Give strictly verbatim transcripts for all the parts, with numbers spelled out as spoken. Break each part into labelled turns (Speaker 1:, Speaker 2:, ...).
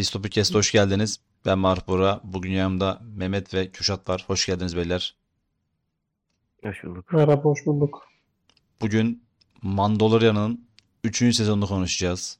Speaker 1: Distopikest'e hoş geldiniz. Ben Maruf Bora. Bugün yanımda Mehmet ve Kürşat var. Hoş geldiniz beyler.
Speaker 2: Hoş bulduk.
Speaker 3: Merhaba, hoş bulduk.
Speaker 1: Bugün Mandalorian'ın üçüncü sezonunu konuşacağız.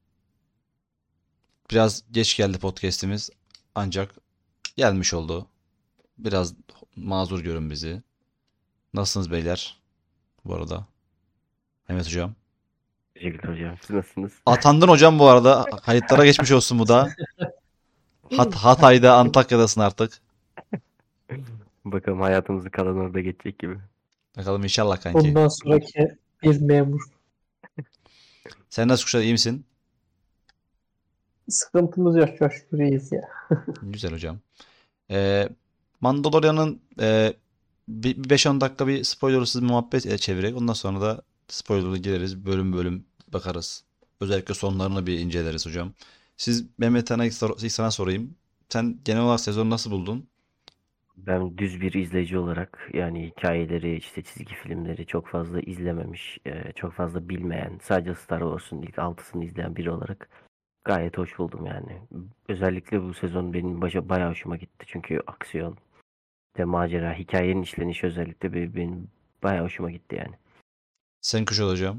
Speaker 1: Biraz geç geldi podcast'imiz. Ancak gelmiş oldu. Biraz mazur görün bizi. Nasılsınız beyler? Bu arada. Mehmet hocam.
Speaker 2: Teşekkürler hocam. Siz nasılsınız?
Speaker 1: Atandın hocam bu arada. Kayıtlara geçmiş olsun bu da. Hat Hatay'da, Antakya'dasın artık.
Speaker 2: Bakalım hayatımızın kalan orada geçecek gibi.
Speaker 1: Bakalım inşallah kanki.
Speaker 3: Bundan sonraki bir memur.
Speaker 1: Sen nasıl Kürşat, iyi misin?
Speaker 3: Sıkıntımız yok, çok şükür iyiyiz ya.
Speaker 1: Güzel hocam. Ee, Mandalorian'ın e, bir beş on dakika bir spoilersız muhabbet e, çevirerek ondan sonra da spoiler'a gireriz. Bölüm bölüm bakarız. Özellikle sonlarını bir inceleriz hocam. Siz Mehmet Han'a ilk, sor- ilk sana sorayım. Sen genel olarak sezonu nasıl buldun?
Speaker 2: Ben düz bir izleyici olarak yani hikayeleri, işte çizgi filmleri çok fazla izlememiş, e, çok fazla bilmeyen, sadece Star Wars'un ilk altısını izleyen biri olarak gayet hoş buldum yani. Özellikle bu sezon benim başa bayağı hoşuma gitti. Çünkü aksiyon ve macera, hikayenin işlenişi özellikle be- benim bayağı hoşuma gitti yani.
Speaker 1: Sen Kuşat hocam.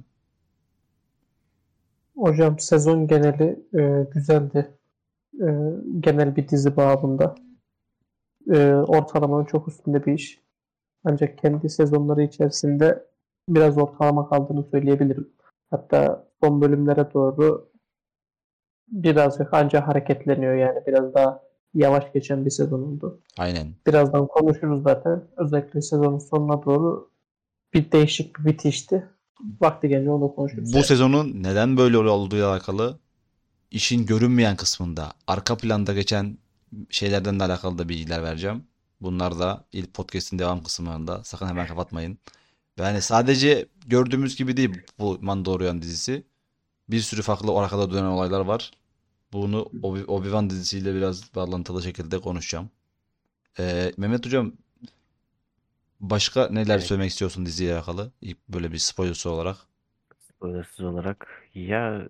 Speaker 3: Hocam sezon geneli e, güzeldi. E, Genel bir dizi babında. E, ortalamanın çok üstünde bir iş. Ancak kendi sezonları içerisinde biraz ortalama kaldığını söyleyebilirim. Hatta son bölümlere doğru birazcık ancak hareketleniyor yani. Biraz daha yavaş geçen bir sezon oldu.
Speaker 1: Aynen.
Speaker 3: Birazdan konuşuruz zaten. Özellikle sezonun sonuna doğru bir değişik bir bitişti. Vakti gelince onu konuşuruz
Speaker 1: Bu
Speaker 3: yani.
Speaker 1: sezonun neden böyle olduğuyla alakalı işin görünmeyen kısmında arka planda geçen şeylerden de alakalı da bilgiler vereceğim. Bunlar da ilk podcast'in devam kısmında. Sakın hemen kapatmayın. Yani sadece gördüğümüz gibi değil bu Mandalorian dizisi. Bir sürü farklı arkada dönen olaylar var. Bunu Obi- Obi-Wan dizisiyle biraz bağlantılı şekilde konuşacağım. Ee, Mehmet hocam, başka neler
Speaker 2: Evet,
Speaker 1: söylemek istiyorsun diziye alakalı? İlk böyle bir spoilersı olarak.
Speaker 2: spoilersız olarak ya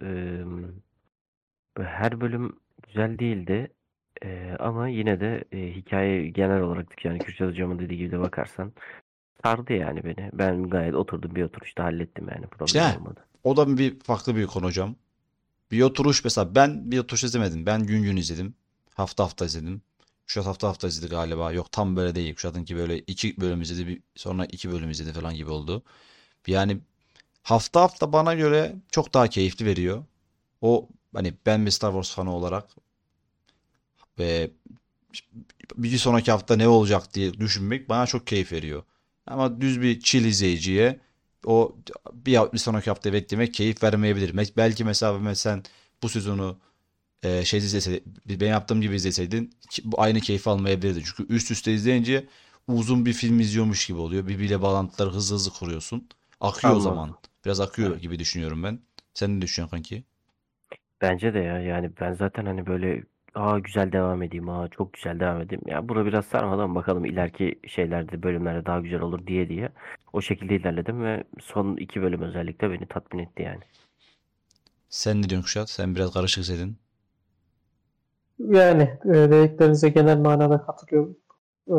Speaker 2: her bölüm güzel değildi. Ee, ama yine de e, hikaye genel olarak yani Kürşat Hocam'ın dediği gibi de bakarsan sardı yani beni. Ben gayet oturdum bir oturuşta hallettim yani
Speaker 1: İşte
Speaker 2: problem
Speaker 1: heh,
Speaker 2: olmadı.
Speaker 1: o da bir farklı bir konu hocam. Bir oturuş mesela, ben bir oturuş izlemedim. Ben gün gün izledim. Hafta hafta izledim. Kuşat hafta hafta izledi galiba. Yok, tam böyle değil. Kuşat'ınki böyle iki bölüm izledi. Bir, sonra iki bölüm izledi falan gibi oldu. Yani hafta hafta bana göre çok daha keyifli veriyor. O hani ben bir Star Wars fanı olarak ve bir sonraki hafta ne olacak diye düşünmek bana çok keyif veriyor. Ama düz bir chill izleyiciye o bir, bir sonraki hafta beklemek keyif vermeyebilir. Belki mesela sen bu sezonu e, şey izleseydin, ben yaptığım gibi izleseydin bu aynı keyfi almayabilirdin. Çünkü üst üste izleyince uzun bir film izliyormuş gibi oluyor. Birbiriyle bağlantıları hızlı hızlı kuruyorsun. Akıyor o zaman.
Speaker 2: Anladım.
Speaker 1: Biraz akıyor
Speaker 2: Evet.
Speaker 1: gibi düşünüyorum ben. Sen ne düşünüyorsun kanki?
Speaker 2: Bence de ya yani ben zaten hani böyle aa güzel devam edeyim, aa çok güzel devam edeyim. Ya bura biraz sarmadan bakalım ileriki şeylerde bölümlerde daha güzel olur diye diye o şekilde ilerledim ve son iki bölüm özellikle beni tatmin etti yani.
Speaker 1: Sen ne diyorsun Kuşat? Sen biraz karışık izledin.
Speaker 3: Yani e, dediklerinize genel manada katılıyorum. E,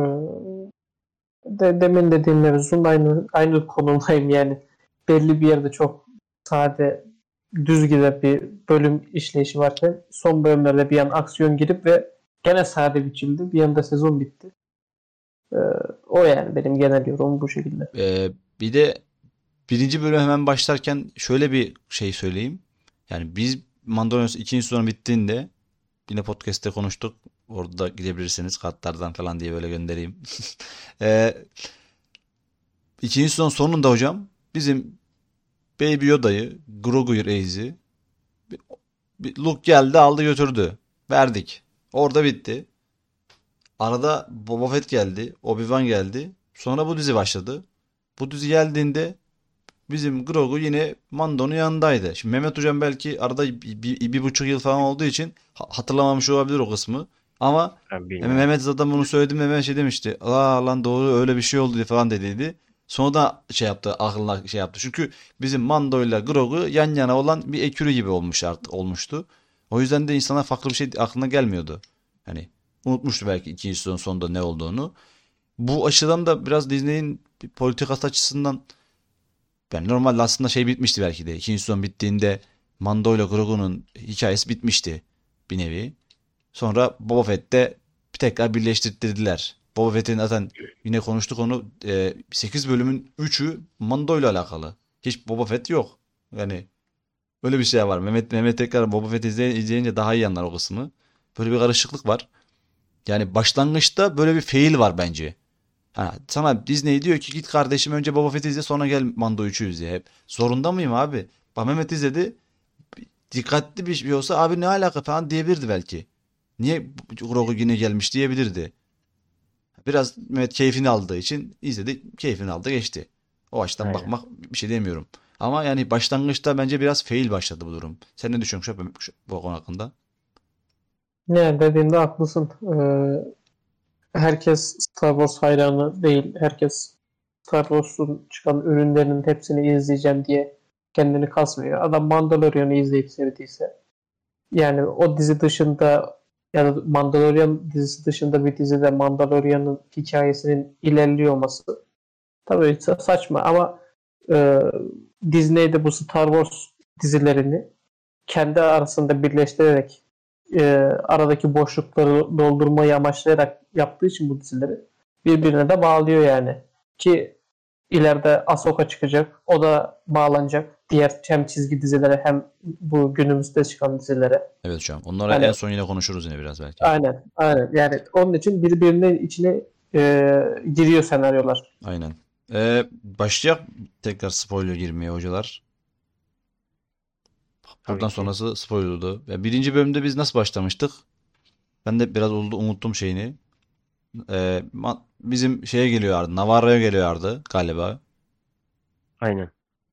Speaker 3: de, demin dediğim mevzunun aynı, aynı konumdayım yani. Belli bir yerde çok sade, düz giden bir bölüm işleyişi varken son bölümlerde bir an aksiyon girip ve gene sade biçimde bir anda sezon bitti. E, O yani benim genel yorumum bu şekilde.
Speaker 1: Ee, bir de birinci bölüm hemen başlarken şöyle bir şey söyleyeyim. Yani biz Mandalorian ikinci sezon bittiğinde yine podcast'te konuştuk. Orada da gidebilirsiniz kartlardan falan diye böyle göndereyim. Ee, ikinci sezon sonunda hocam bizim Baby Yoda'yı, Grogu Reis'i bir, bir Luke geldi aldı götürdü. Verdik. Orada bitti. Arada Boba Fett geldi. Obi-Wan geldi. Sonra bu dizi başladı. Bu dizi geldiğinde bizim Grogu yine Mando'nun yanındaydı. Şimdi Mehmet Hocam belki arada bir, bir, bir buçuk yıl falan olduğu için ha- hatırlamamış olabilir o kısmı. Ama
Speaker 2: Ben bilmiyorum.
Speaker 1: Mehmet zaten bunu söylediğimde Mehmet şey demişti. Aa lan doğru öyle bir şey oldu diye falan dediydi. Sonra da şey yaptı, aklına şey yaptı. Çünkü bizim Mando ile Grogu yan yana olan bir ekürü gibi olmuş artık olmuştu. O yüzden de insana farklı bir şey aklına gelmiyordu. Hani unutmuştu belki ikinci sezon sonunda ne olduğunu. Bu açıdan da biraz Disney'in politikası açısından yani normalde aslında şey bitmişti belki de. İkinci sezon bittiğinde Mando ile Grogu'nun hikayesi bitmişti bir nevi. Sonra Boba Fett'te bir tekrar birleştirdiler. Boba Fett'in zaten yine konuştuk onu e, sekiz bölümün üçü Mando ile alakalı. Hiç Boba Fett yok. Yani öyle bir şey var. Mehmet Mehmet tekrar Boba Fett izley- izleyince daha iyi anlar o kısmı. Böyle bir karışıklık var. Yani başlangıçta böyle bir fail var bence. Ha, sana Disney diyor ki git kardeşim önce Boba Fett'i izle sonra gel Mando üçü izle hep. Zorunda mıyım abi? Bak Mehmet izledi. Dikkatli bir şey olsa abi ne alaka falan diyebilirdi belki. Niye Grogu yine gelmiş diyebilirdi. Biraz Mehmet keyfini aldığı için izledi. Keyfini aldı geçti. O açıdan
Speaker 2: Aynen.
Speaker 1: bakmak bir şey demiyorum. Ama yani başlangıçta bence biraz fail başladı bu durum. Sen ne düşünüyorsun şu- şu- bu konu hakkında?
Speaker 3: Ne dediğinde haklısın. Ee, herkes Star Wars hayranı değil. Herkes Star Wars'un çıkan ürünlerinin hepsini izleyeceğim diye kendini kasmıyor. Adam Mandalorian'ı izleyip sevdiyse yani o dizi dışında ya da Mandalorian dizisi dışında bir dizide Mandalorian'ın hikayesinin ilerliyor olması tabii sa- saçma ama e, Disney'de bu Star Wars dizilerini kendi arasında birleştirerek e, aradaki boşlukları doldurmayı amaçlayarak yaptığı için bu dizileri birbirine de bağlıyor yani. Ki ileride Ahsoka çıkacak. O da bağlanacak. Diğer hem çizgi dizilere hem bu günümüzde çıkan dizilere.
Speaker 1: Evet şu an. Onları
Speaker 3: Hani
Speaker 1: en son yine konuşuruz yine biraz belki.
Speaker 3: aynen, aynen. Yani onun için birbirinin içine e, giriyor senaryolar.
Speaker 1: Aynen. Ee, başlayacak tekrar spoiler girmeye hocalar.
Speaker 2: Tabii
Speaker 1: Buradan
Speaker 2: ki.
Speaker 1: sonrası spoiler'dı. Ya birinci bölümde biz nasıl başlamıştık? Ben de biraz oldu unuttum şeyini. Ee, ma- bizim şeye geliyorlardı. Navarro'ya geliyorlardı galiba.
Speaker 2: Aynen.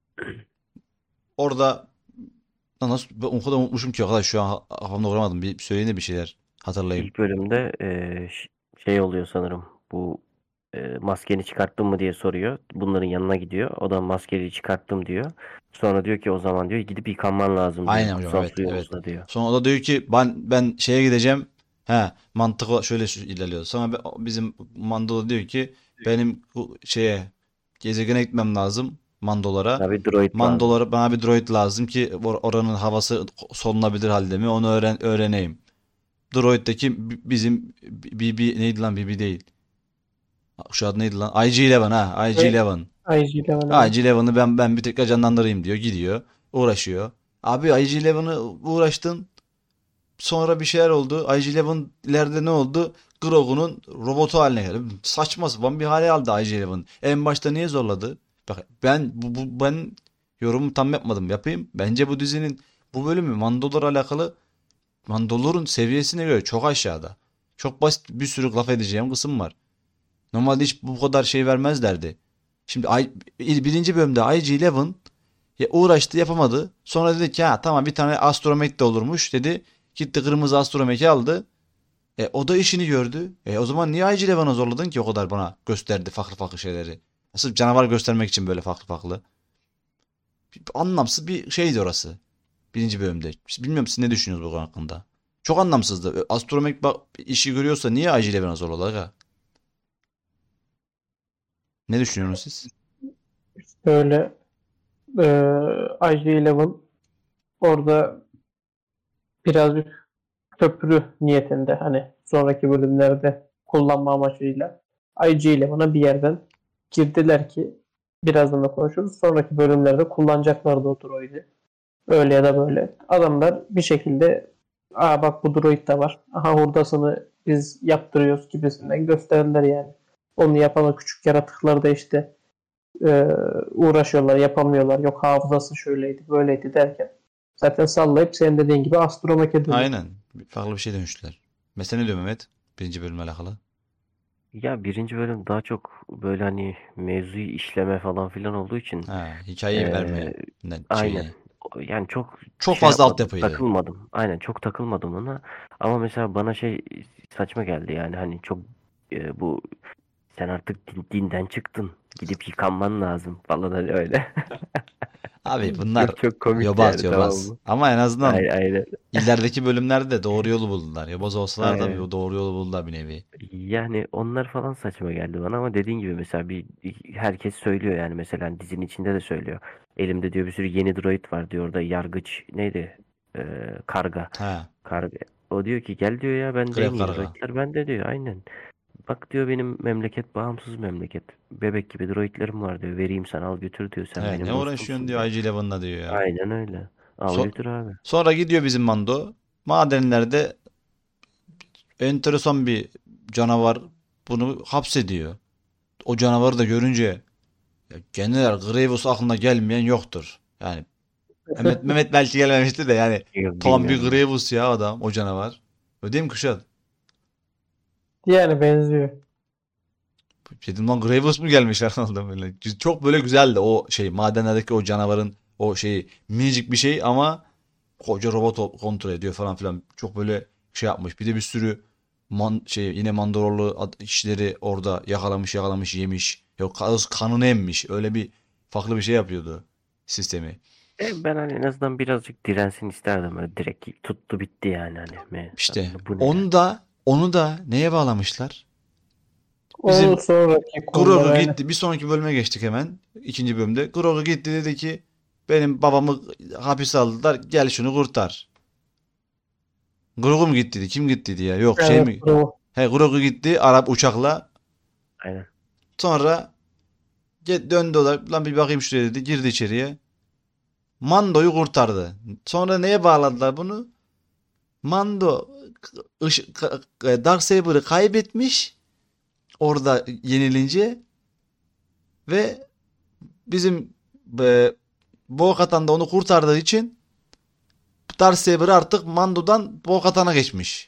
Speaker 1: Orada lan nasıl ben o kadar unutmuşum ki arkadaş şu an ha- kafamda kuramadım. Bir söyleyin de bir şeyler hatırlayayım.
Speaker 2: İlk bölümde eee, ş- şey oluyor sanırım. Bu eee, maskeni çıkarttın mı diye soruyor. Bunların yanına gidiyor. O da maskeyi çıkarttım diyor. Sonra diyor ki o zaman diyor gidip yıkanman lazım diyor.
Speaker 1: Aynen hocam
Speaker 2: Kutsal
Speaker 1: evet evet.
Speaker 2: suyumuzla diyor.
Speaker 1: Sonra o da diyor ki ben ben şeye gideceğim. He mantıklı şöyle şu- ilerliyor. Sonra be- bizim Mandolo diyor ki benim bu şeye gezegene gitmem lazım Mandolara.
Speaker 2: Ya bir droid lazım.
Speaker 1: Mandolara bana bir droid lazım ki or- oranın havası solunabilir halde mi onu öğren öğreneyim. Droid'deki bi- bizim B B neydi lan B B değil. Şu adı neydi lan? I G eleven ha I G
Speaker 3: Ve
Speaker 1: eleven.
Speaker 3: I G Eleven
Speaker 1: I
Speaker 3: evet.
Speaker 1: G eleven'ı ben ben bir tekrar canlandırayım diyor. Gidiyor. Uğraşıyor. Abi I G eleven'ı uğraştın. Sonra bir şeyler oldu. I G eleven ileride ne oldu? Grogu'nun robotu haline geldi. Saçma sapan bir hale aldı I G eleven. En başta niye zorladı? Bak ben bu, bu ben yorumu tam yapmadım. Yapayım. Bence bu dizinin bu bölümü Mandalor'la alakalı Mandalor'un seviyesine göre çok aşağıda. Çok basit bir sürü laf edeceğim kısım var. Normalde hiç bu kadar şey vermezlerdi. Şimdi I- birinci bölümde I G eleven ya uğraştı yapamadı. Sonra dedi ki ha tamam bir tane astromech de olurmuş dedi. Gitti kırmızı astromech'i aldı. E o da işini gördü. E o zaman niye I G eleven'ı zorladın ki o kadar bana gösterdi farklı farklı şeyleri. Sırf canavar göstermek için böyle farklı farklı. Anlamsız bir şeydi orası. Birinci bölümde. Bilmiyorum siz ne düşünüyorsunuz bu konu hakkında. Çok anlamsızdı. Astromech bak işi görüyorsa niye I G eleven'ı zorladı aga? Ne düşünüyorsunuz siz?
Speaker 3: Böyle e, I G Eleven orada birazcık köprü niyetinde hani sonraki bölümlerde kullanma amacıyla I G Eleven'a bir yerden girdiler ki birazdan da konuşuruz. Sonraki bölümlerde kullanacaklardı o droidi. Öyle ya da böyle. Adamlar bir şekilde aa bak bu droid de var. Aha hurdasını biz yaptırıyoruz gibisinden gösterdiler yani. Onu yapan o küçük yaratıklar da işte e, uğraşıyorlar, yapamıyorlar. Yok hafızası şöyleydi, böyleydi derken zaten sallayıp senin dediğin gibi astromeke dönüyor.
Speaker 1: Aynen. Farklı bir şey dönüştüler. Mesela ne diyor Mehmet? Birinci bölümle alakalı.
Speaker 2: Ya birinci bölüm daha çok böyle hani mevzuyu işleme falan filan olduğu için
Speaker 1: Ha, hikayeyi verme
Speaker 2: eee,
Speaker 1: ne-
Speaker 2: aynen.
Speaker 1: şeyi.
Speaker 2: O- Yani çok
Speaker 1: Çok
Speaker 2: şey
Speaker 1: fazla
Speaker 2: yapmadım,
Speaker 1: altyapıydı.
Speaker 2: takılmadım. Aynen çok takılmadım ona. Ama mesela bana şey saçma geldi yani hani çok e, bu Sen artık din- dinden çıktın. Gidip yıkanman lazım falan hani öyle.
Speaker 1: Abi bunlar
Speaker 2: Çok çok komikti
Speaker 1: yobaz
Speaker 2: yani, tamam
Speaker 1: yobaz.
Speaker 2: mı?
Speaker 1: Ama en azından
Speaker 2: Aynen, aynen.
Speaker 1: ilerideki bölümlerde de doğru yolu buldular. Yobaz olsalar da
Speaker 2: Aynen.
Speaker 1: bir doğru yolu buldular bir nevi.
Speaker 2: Yani onlar falan saçma geldi bana ama dediğin gibi mesela bir herkes söylüyor yani, mesela hani dizinin içinde de söylüyor. Elimde diyor bir sürü yeni droid var diyor, orada yargıç neydi? Ee, karga.
Speaker 1: Ha,
Speaker 2: Karga. O diyor ki gel diyor ya, bende
Speaker 1: grev
Speaker 2: en iyi
Speaker 1: karga.
Speaker 2: droidler bende diyor, aynen. Bak diyor, benim memleket bağımsız memleket. Bebek gibi droidlerim var diyor. Vereyim sana, al götür diyor, sen
Speaker 1: He, ne
Speaker 2: benim
Speaker 1: uğraşıyorsun
Speaker 2: dostumsun
Speaker 1: diyor
Speaker 2: diyor.
Speaker 1: I G Eleven'la diyor ya.
Speaker 2: Aynen öyle. Al
Speaker 1: So-
Speaker 2: götür abi.
Speaker 1: Sonra gidiyor bizim Mando. Madenlerde enteresan bir canavar bunu hapsediyor. O canavarı da görünce ya General Grievous aklına gelmeyen yoktur. Yani Mehmet, Mehmet belki gelmemişti de yani
Speaker 2: Yok,
Speaker 1: tam bir
Speaker 2: bilmiyorum ben.
Speaker 1: Grievous ya adam o canavar. Öyle değil mi Kuşat?
Speaker 3: Yani benziyor.
Speaker 1: Dedim lan Grievous mu gelmiş herhalde böyle. Çok böyle güzeldi o şey madenlerdeki o canavarın o şeyi minicik bir şey ama koca robot o- kontrol ediyor falan filan. Çok böyle şey yapmış. Bir de bir sürü man, şey yine Mandalorlu ad- kişileri orada yakalamış yakalamış yemiş. Yok kan- kanını emmiş. Öyle bir farklı bir şey yapıyordu sistemi.
Speaker 2: E, ben hani en azından birazcık dirensin isterdim. Öyle direkt tuttu bitti yani hani. Me,
Speaker 1: İşte
Speaker 2: bu ne ya?
Speaker 1: onu da onu da neye bağlamışlar?
Speaker 3: O
Speaker 1: Bizim
Speaker 3: sonraki konular
Speaker 1: Grogu
Speaker 3: aynen.
Speaker 1: gitti. Bir sonraki bölüme geçtik hemen. İkinci bölümde. Grogu gitti dedi ki benim babamı hapise aldılar. Gel şunu kurtar. Grogu mu gitti dedi. Kim gitti dedi ya. Yok şey
Speaker 3: Evet,
Speaker 1: mi?
Speaker 3: bu.
Speaker 1: He Grogu gitti Arap uçakla.
Speaker 2: Aynen.
Speaker 1: Sonra ge- döndü olarak lan bir bakayım şuraya dedi. Girdi içeriye. Mando'yu kurtardı. Sonra neye bağladılar bunu? Mando ış- ka- ka- Darksaber'ı kaybetmiş. Orada yenilince ve bizim e, Bo-Katan da onu kurtardığı için Darksaber artık Mando'dan Bo-Katan'a geçmiş.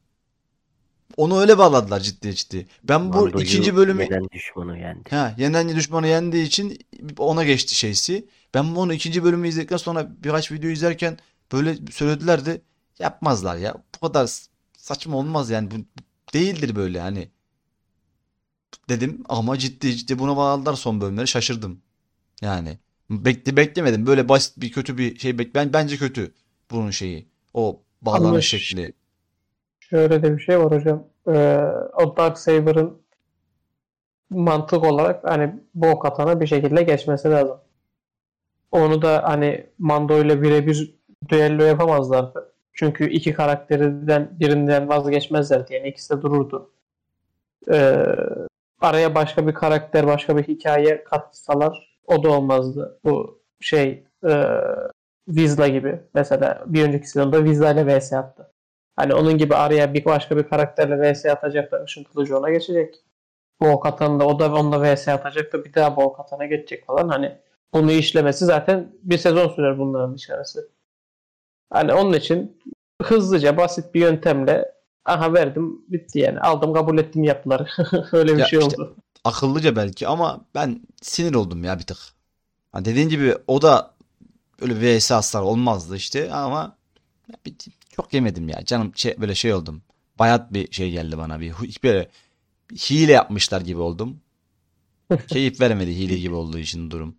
Speaker 1: Onu öyle bağladılar ciddi ciddi. Ben bu
Speaker 2: Mando'yu
Speaker 1: ikinci bölümü
Speaker 2: yenen düşmanı yendi.
Speaker 1: ha yenen düşmanı yendiği için ona geçti şeysi. Ben onu ikinci bölümü izledikten sonra birkaç video izlerken böyle söyledilerdi. Yapmazlar ya. Bu kadar s- saçma olmaz yani. Bu değildir böyle hani dedim ama ciddi ciddi buna bağladılar son bölümleri şaşırdım. Yani bekle beklemedim. Böyle basit bir kötü bir şey bek ben bence kötü bunun şeyi. O
Speaker 3: Ama
Speaker 1: bağlanış
Speaker 3: ş-
Speaker 1: şekli.
Speaker 3: şöyle de bir şey var hocam. Ee, o Darksaber'ın mantık olarak hani Bo-Katan'a bir şekilde geçmesi lazım. Onu da hani Mando ile birebir düello yapamazlardı. Çünkü iki karakterinden birinden vazgeçmezlerdi. Yani ikisi de dururdu. Ee, araya başka bir karakter, başka bir hikaye katsalar o da olmazdı. Bu şey e, Vizsla gibi. Mesela bir önceki sezonda Vizsla ile vs attı. Hani onun gibi araya bir başka bir karakterle vs atacak da Işın Kılıcı ona geçecek. Bo-Katan da o da onunla vs atacak da bir daha Bo-Katan'a geçecek falan. Hani bunu işlemesi zaten bir sezon sürer bunların işlemesi. Hani onun için hızlıca basit bir yöntemle aha verdim bitti yani. Aldım kabul ettim yaptılar. Öyle bir
Speaker 1: Ya
Speaker 3: şey
Speaker 1: işte
Speaker 3: oldu.
Speaker 1: akıllıca belki ama ben sinir oldum ya bir tık. Ha dediğin gibi o da öyle V S atsalar olmazdı işte ama bir, çok yemedim ya. Canım şey, böyle şey oldum. Bayat bir şey geldi bana bir hu- böyle bir hile yapmışlar gibi oldum. Keyif vermedi hile gibi olduğu için durum.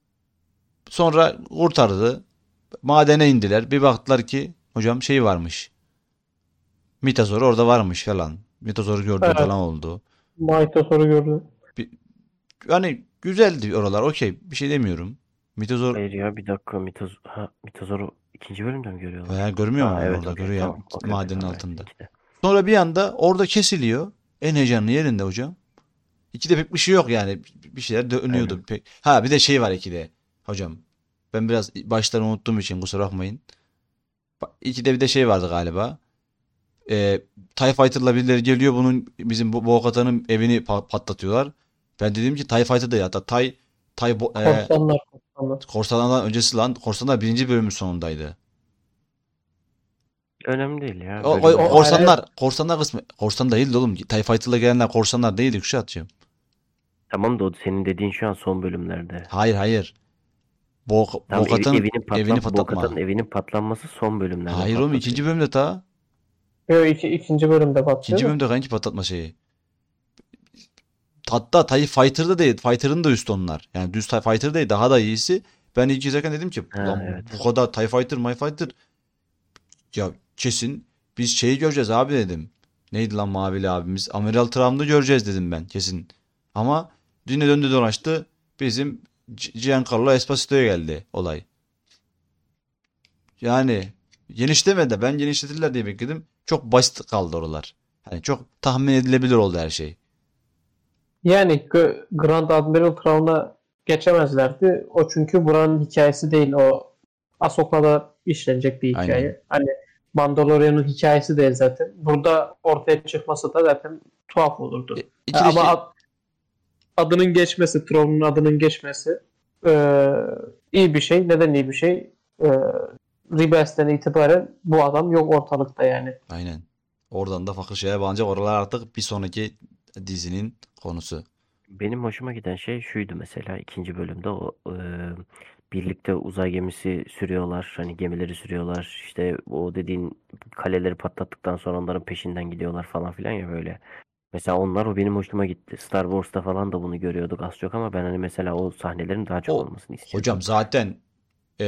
Speaker 1: Sonra kurtardı. Madene indiler. Bir baktılar ki hocam şey varmış. Mitazor orada varmış falan. Mitazor'u gördüğüm
Speaker 3: Evet.
Speaker 1: falan oldu.
Speaker 3: Maito soru gördü.
Speaker 1: Bir, yani güzeldi oralar. Okey. Bir şey demiyorum. Mitazor
Speaker 2: Hayır ya, bir dakika, Mitoz ha, Mitozor'u ikinci bölümde mi
Speaker 1: veya
Speaker 2: görüyorlar?
Speaker 1: görmüyor
Speaker 2: Ha
Speaker 1: mu
Speaker 2: evet,
Speaker 1: orada
Speaker 2: okey,
Speaker 1: görüyor ya
Speaker 2: tamam, okey, okey,
Speaker 1: madenin
Speaker 2: tamam, evet,
Speaker 1: altında.
Speaker 2: ikide.
Speaker 1: Sonra bir anda orada kesiliyor. En heyecanlı yerinde hocam. İkide pek bir şey yok yani. Bir şeyler
Speaker 2: Aynen.
Speaker 1: dönüyordu pek. Ha bir de şey var ikide hocam. Ben biraz baştan unuttuğum için kusura bakmayın. Ba- İkide bir de şey vardı galiba. Ee, TIE Fighter'la birileri geliyor bunun bizim bu Bo-Katan'ın evini pa- patlatıyorlar. Ben dedim ki TIE Fighter da ya da TIE TIE Bo- e,
Speaker 3: Korsanlar korsanlar.
Speaker 1: Korsanlardan öncesi lan Korsanlar birinci bölümün sonundaydı.
Speaker 2: Önemli değil ya,
Speaker 1: O, o-
Speaker 2: bölüm
Speaker 3: O
Speaker 2: bölüm.
Speaker 3: hayır, hayır.
Speaker 1: korsanlar korsanlar kısmı korsan değildi oğlum. TIE Fighter'la gelenler korsanlar değildi Kuşatçığım.
Speaker 2: Tamam da o senin dediğin şu an son bölümlerde.
Speaker 1: Hayır hayır. Bo
Speaker 2: Tam ev,
Speaker 1: Bo-Katan'ın
Speaker 2: evinin
Speaker 1: evini
Speaker 2: patlam Bo-Katan'ın
Speaker 1: patlatma.
Speaker 2: evinin patlanması son bölümlerde
Speaker 1: Hayır oğlum
Speaker 2: patlatıyor.
Speaker 1: ikinci bölümde ta.
Speaker 3: Yo, iki, ikinci bölümde patlıyor
Speaker 1: İkinci
Speaker 3: da.
Speaker 1: bölümde kanki patlatma şeyi. hatta TIE Fighter'da değil. Fighter'ın da üstü onlar. Yani düz TIE Fighter değil. Daha da iyisi. Ben ilk izlerken dedim ki
Speaker 2: Ha,
Speaker 1: ulan
Speaker 2: evet.
Speaker 1: bu kadar TIE Fighter, My Fighter ya kesin biz şeyi göreceğiz abi dedim. Neydi lan mavili abimiz? Amiral Traum'da göreceğiz dedim ben kesin. Ama yine döndü dolaştı. Bizim G- Giancarlo Esposito'ya geldi olay. Yani genişlemedi. Ben genişletirler diye bekledim. Çok basit kaldı oralar. Hani çok tahmin edilebilir oldu her şey.
Speaker 3: Yani G- Grand Admiral Thrawn'a geçemezlerdi. O çünkü buranın hikayesi değil. O Ahsoka'da işlenecek bir
Speaker 1: Aynen.
Speaker 3: hikaye. Hani Mandalorian'ın hikayesi değil zaten. Burada ortaya çıkması da zaten tuhaf
Speaker 1: E,
Speaker 3: olurdu. Ha,
Speaker 1: ikideki
Speaker 3: ama ad- adının geçmesi, Thrawn'un adının geçmesi eee, iyi bir şey. Neden iyi bir şey? Eee Rebels'ten itibaren bu adam yok ortalıkta yani.
Speaker 1: aynen. Oradan da farklı şeye bağlanacak. Oralar artık bir sonraki dizinin konusu.
Speaker 2: Benim hoşuma giden şey şuydu mesela ikinci bölümde o e, birlikte uzay gemisi sürüyorlar. Hani gemileri sürüyorlar. İşte o dediğin kaleleri patlattıktan sonra onların peşinden gidiyorlar falan filan ya böyle. Mesela onlar o benim hoşuma gitti. Star Wars'ta falan da bunu görüyorduk az çok ama ben hani mesela o sahnelerin daha çok
Speaker 1: O
Speaker 2: olmasını istiyordum.
Speaker 1: hocam zaten e,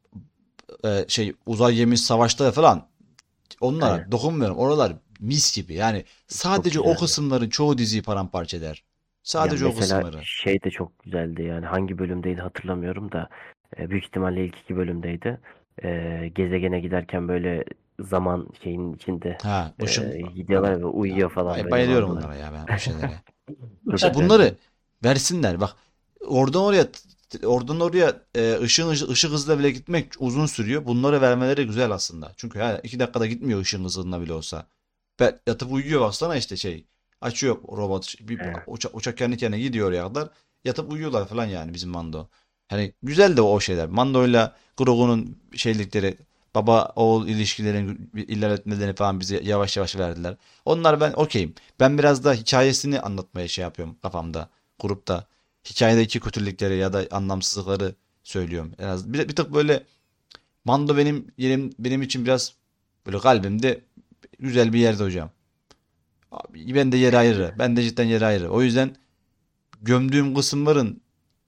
Speaker 1: e, şey uzay gemisi savaşları falan onlara
Speaker 2: Aynen.
Speaker 1: dokunmuyorum. Oralar mis gibi. Yani
Speaker 2: Çok
Speaker 1: sadece o
Speaker 2: güzeldi.
Speaker 1: kısımların çoğu diziyi paramparça eder.
Speaker 2: Ya
Speaker 1: Sadece o
Speaker 2: mesela
Speaker 1: kısımları.
Speaker 2: şey de çok güzeldi yani hangi bölümdeydi hatırlamıyorum da e, büyük ihtimalle ilk iki bölümdeydi. E, gezegene giderken böyle zaman şeyin içinde
Speaker 1: Ha, ışın
Speaker 2: e, gidiyorlar ve
Speaker 1: ya,
Speaker 2: uyuyor falan
Speaker 1: bay-
Speaker 2: böyle
Speaker 1: bayılıyorum
Speaker 2: mandolar.
Speaker 1: onlara ya ben o şeylere.
Speaker 2: Çok
Speaker 1: İşte
Speaker 2: güzeldi.
Speaker 1: bunları versinler. Bak oradan oraya oradan oraya e, ışın ışık, ışık hızıyla bile gitmek uzun sürüyor. Bunları vermeleri güzel aslında. Çünkü yani iki dakikada gitmiyor ışın hızında bile olsa. Ben yatıp uyuyor baksana işte şey. Açıyor robot. Bir
Speaker 2: Evet.
Speaker 1: uçak, uçak kendi kendine gidiyor oraya kadar. Yatıp uyuyorlar falan yani bizim Mando. Hani güzel de o şeyler. Mando'yla Grogu'nun şeylikleri, baba oğul ilişkilerin ilerletmelerini falan bize yavaş yavaş verdiler. Onlar ben okeyim. Ben biraz da hikayesini anlatmaya şey yapıyorum kafamda. Grupta. Hikayedeki kötülükleri ya da anlamsızlıkları söylüyorum. En az bir, bir tık böyle Mando benim yerim benim için biraz böyle kalbimde güzel bir yerde hocam. Abi, ben de yeri ayrı. Ben de cidden yeri ayrı. O yüzden gömdüğüm kısımların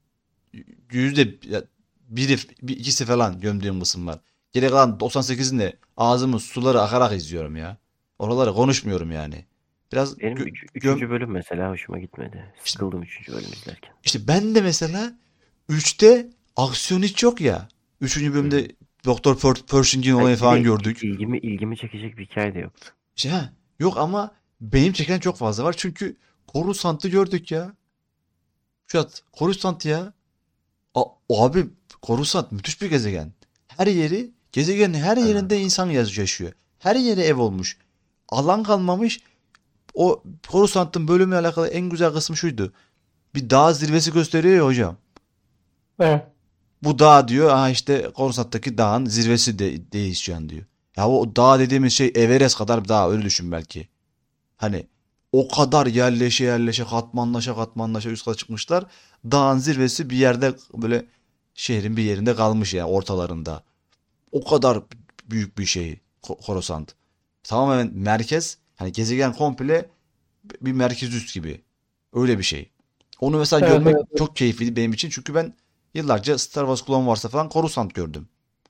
Speaker 1: yüzde ya, biri, bir, ikisi falan gömdüğüm kısım var. Geri kalan doksan sekizinde ağzımın suları akarak izliyorum ya. Oraları konuşmuyorum yani. Biraz
Speaker 2: Benim
Speaker 1: gö-
Speaker 2: üç,
Speaker 1: göm
Speaker 2: üçüncü bölüm mesela hoşuma gitmedi.
Speaker 1: işte,
Speaker 2: Sıkıldım üçüncü bölüm izlerken.
Speaker 1: işte ben de mesela üçte aksiyon hiç yok ya. Üçüncü
Speaker 2: Hı hı.
Speaker 1: bölümde Doktor Per- Pershing'in
Speaker 2: Ay,
Speaker 1: olayı
Speaker 2: bir
Speaker 1: falan
Speaker 2: de
Speaker 1: gördük.
Speaker 2: ilgimi ilgimi çekecek bir hikaye de yoktu.
Speaker 1: Şey, ha, yok ama benim çeken çok fazla var. Çünkü Coruscant'ı gördük ya. Şuat, Coruscant ya. A- abi Coruscant müthiş bir gezegen. Her yeri, gezegenin her
Speaker 2: Ha,
Speaker 1: yerinde insan yaz- yaşıyor. Her yeri ev olmuş. Alan kalmamış. O Coruscant'ın bölümle alakalı en güzel kısmı şuydu. Bir dağ zirvesi gösteriyor ya hocam.
Speaker 3: Evet.
Speaker 1: Bu dağ diyor, aha işte Coruscant'taki dağın zirvesi de değişiyor diyor. Ya o dağ dediğimiz şey Everest kadar bir dağ, öyle düşün belki. Hani o kadar yerleşe yerleşe katmanlaşa katmanlaşa üst kata çıkmışlar. Dağın zirvesi bir yerde böyle şehrin bir yerinde kalmış yani ortalarında. O kadar büyük bir şey Ko- Coruscant. Tamamen merkez, hani gezegen komple bir merkez üs gibi. Öyle bir şey. Onu mesela
Speaker 3: Evet,
Speaker 1: görmek
Speaker 3: evet.
Speaker 1: çok keyifliydi benim için. Çünkü ben yıllarca Star Wars Clone Wars'ta falan Coruscant gördüm.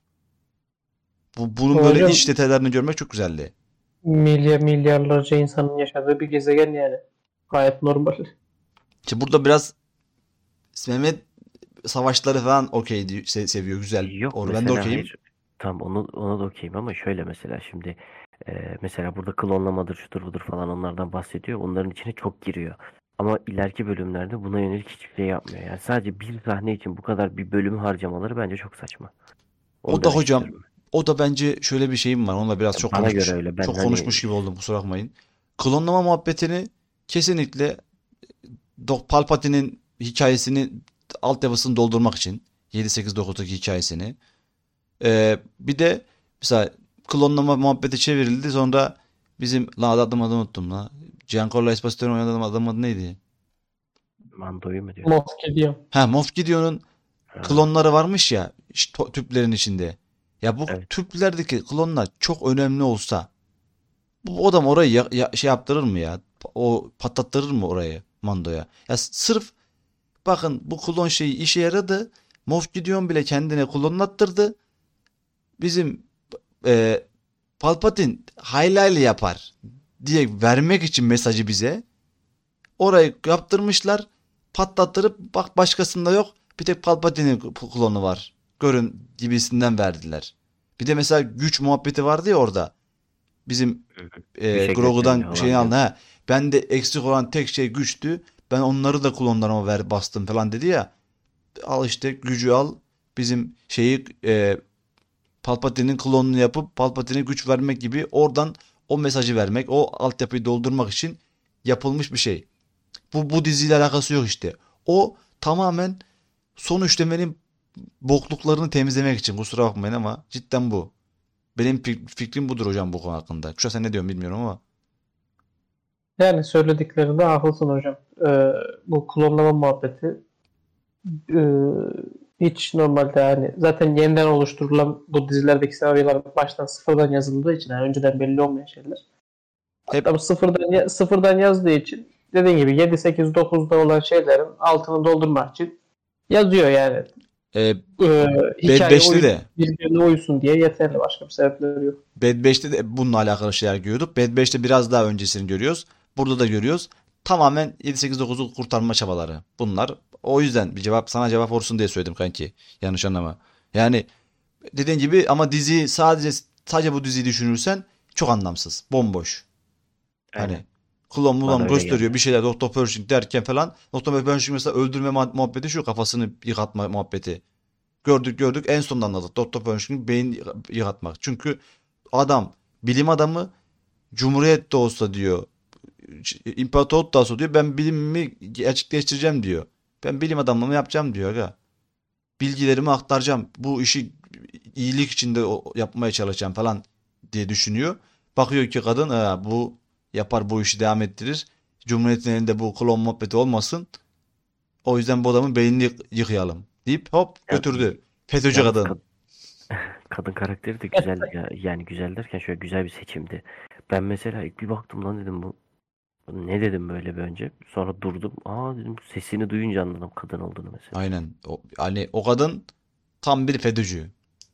Speaker 1: Bu, bunun böyle
Speaker 3: Hocam
Speaker 1: iç detaylarını görmek çok güzeldi.
Speaker 3: milyar milyarlarca insanın yaşadığı bir gezegen yani. Gayet normal.
Speaker 1: İşte burada biraz Mehmet savaşları falan okey diyor- se- seviyor, güzel.
Speaker 2: yok
Speaker 1: Onu ben de
Speaker 2: mesela
Speaker 1: okeyim.
Speaker 2: hayır. Tam onu ona da okeyim ama şöyle mesela şimdi e, mesela burada klonlamadır şudur budur falan onlardan bahsediyor. Onların içine çok giriyor. Ama ileriki bölümlerde buna yönelik hiçbir şey yapmıyor. Yani sadece bir sahne için bu kadar bir bölümü harcamaları bence çok saçma. Onu
Speaker 1: O da
Speaker 2: demek
Speaker 1: hocam,
Speaker 2: istiyorum.
Speaker 1: o da bence şöyle bir şeyim var. Onunla biraz
Speaker 2: Ya
Speaker 1: çok
Speaker 2: bana göre
Speaker 1: konuşmuş
Speaker 2: öyle. Ben
Speaker 1: çok
Speaker 2: hani
Speaker 1: konuşmuş gibi oldum, kusura bakmayın. Klonlama muhabbetini kesinlikle Dok Palpatine'in hikayesini, altyapısını doldurmak için, yedi sekiz dokuzdaki hikayesini. Ee, bir de mesela klonlama muhabbeti çevrildi, sonra bizim la adamı adını unuttum la. Giancarlo Esposito'nun oynadığı adam adı neydi?
Speaker 2: Mando'yu mu diyorsun?
Speaker 3: Moff Gideon.
Speaker 1: Ha, Moff Gideon'un
Speaker 2: Ha,
Speaker 1: klonları varmış ya işte tüplerin içinde. Ya bu
Speaker 2: evet.
Speaker 1: tüplerdeki klonlar çok önemli olsa bu adam orayı ya- ya- şey yaptırır mı ya? O patlattırır mı orayı? Mando'ya. Ya sırf bakın bu klon şeyi işe yaradı. Moff Gideon bile kendine klonlattırdı. Bizim e, Palpatine haylayla yapar diye vermek için mesajı bize. Orayı yaptırmışlar. Patlattırıp bak başkasında yok. Bir tek Palpatine'in klonu var. Görün gibisinden verdiler. Bir de mesela güç muhabbeti vardı ya orada. Bizim e,
Speaker 2: Güç
Speaker 1: Grogu'dan
Speaker 2: ekletmeli
Speaker 1: şeyini
Speaker 2: olan
Speaker 1: aldı. Ha. Ben de eksik olan tek şey güçtü. Ben onları da klonlarıma ver bastım falan dedi ya. Al işte gücü al. Bizim şeyi e, Palpatine'in klonunu yapıp Palpatine'e güç vermek gibi oradan o mesajı vermek, o altyapıyı doldurmak için yapılmış bir şey. Bu, bu diziyle alakası yok işte. O tamamen son üçlemenin bokluklarını temizlemek için. Kusura bakmayın ama cidden bu. Benim fik- fikrim budur hocam bu konu hakkında. Kuşa sen ne diyorsun bilmiyorum ama.
Speaker 3: Yani söylediklerinde haklısın hocam. Ee, bu klonlama muhabbeti e, hiç normalde yani zaten yeniden oluşturulan bu dizilerdeki senaryolar baştan sıfırdan yazıldığı için yani önceden belli olmayan şeyler.
Speaker 1: Hep
Speaker 3: Hatta bu sıfırdan ya- sıfırdan yazdığı için dediğin gibi yedi sekiz dokuzda olan şeylerin altını doldurmak için yazıyor yani.
Speaker 1: e,
Speaker 3: Ee,
Speaker 1: Bad
Speaker 3: hikaye
Speaker 1: Batch'te
Speaker 3: oyun,
Speaker 1: de
Speaker 3: birbirine uysun diye yeterli. Başka bir sebepleri yok.
Speaker 1: Bad Batch'te de bununla alakalı şeyler görüyorduk. Bad Batch'te biraz daha öncesini görüyoruz. Burada da görüyoruz. Tamamen yedi sekiz dokuzu kurtarma çabaları. Bunlar. O yüzden bir cevap sana cevap olsun diye söyledim kanki. Yanlış anlama. Yani dediğin gibi ama dizi sadece sadece bu diziyi düşünürsen çok anlamsız. Bomboş. Hani
Speaker 2: Aynen.
Speaker 1: klon
Speaker 2: Bana
Speaker 1: mulan
Speaker 2: öyle
Speaker 1: gösteriyor
Speaker 2: geldi.
Speaker 1: bir şeyler Doktor Pershing derken falan. Doktor Pershing mesela öldürme muha- muhabbeti şu kafasını yıkatma muhabbeti. Gördük gördük en sonunda anladık. Doktor Pershing'in beyin yıkatmak. Çünkü adam bilim adamı Cumhuriyet de olsa diyor. İmparatorluk da olsa diyor. Ben bilimimi gerçekleştireceğim diyor. Ben bilim adamlığımı yapacağım diyor. Aga. Bilgilerimi aktaracağım. Bu işi iyilik içinde o- yapmaya çalışacağım falan diye düşünüyor. Bakıyor ki kadın "Ha, bu yapar bu işi devam ettirir. Cumhuriyet'in elinde bu klon muhabbeti olmasın. O yüzden bu adamın beynini yık- yıkayalım deyip hop
Speaker 2: Ya,
Speaker 1: götürdü. FETÖ'cü
Speaker 2: yalnız
Speaker 1: kadın.
Speaker 2: kad- kadın karakteri de güzel ya. Yani güzel derken şöyle güzel bir seçimdi. Ben mesela ilk bir baktım lan dedim bu ne dedim böyle bir önce. Sonra durdum. Aa dedim sesini duyunca anladım kadın olduğunu mesela.
Speaker 1: Aynen. O, hani o kadın tam bir FETÖ'cü.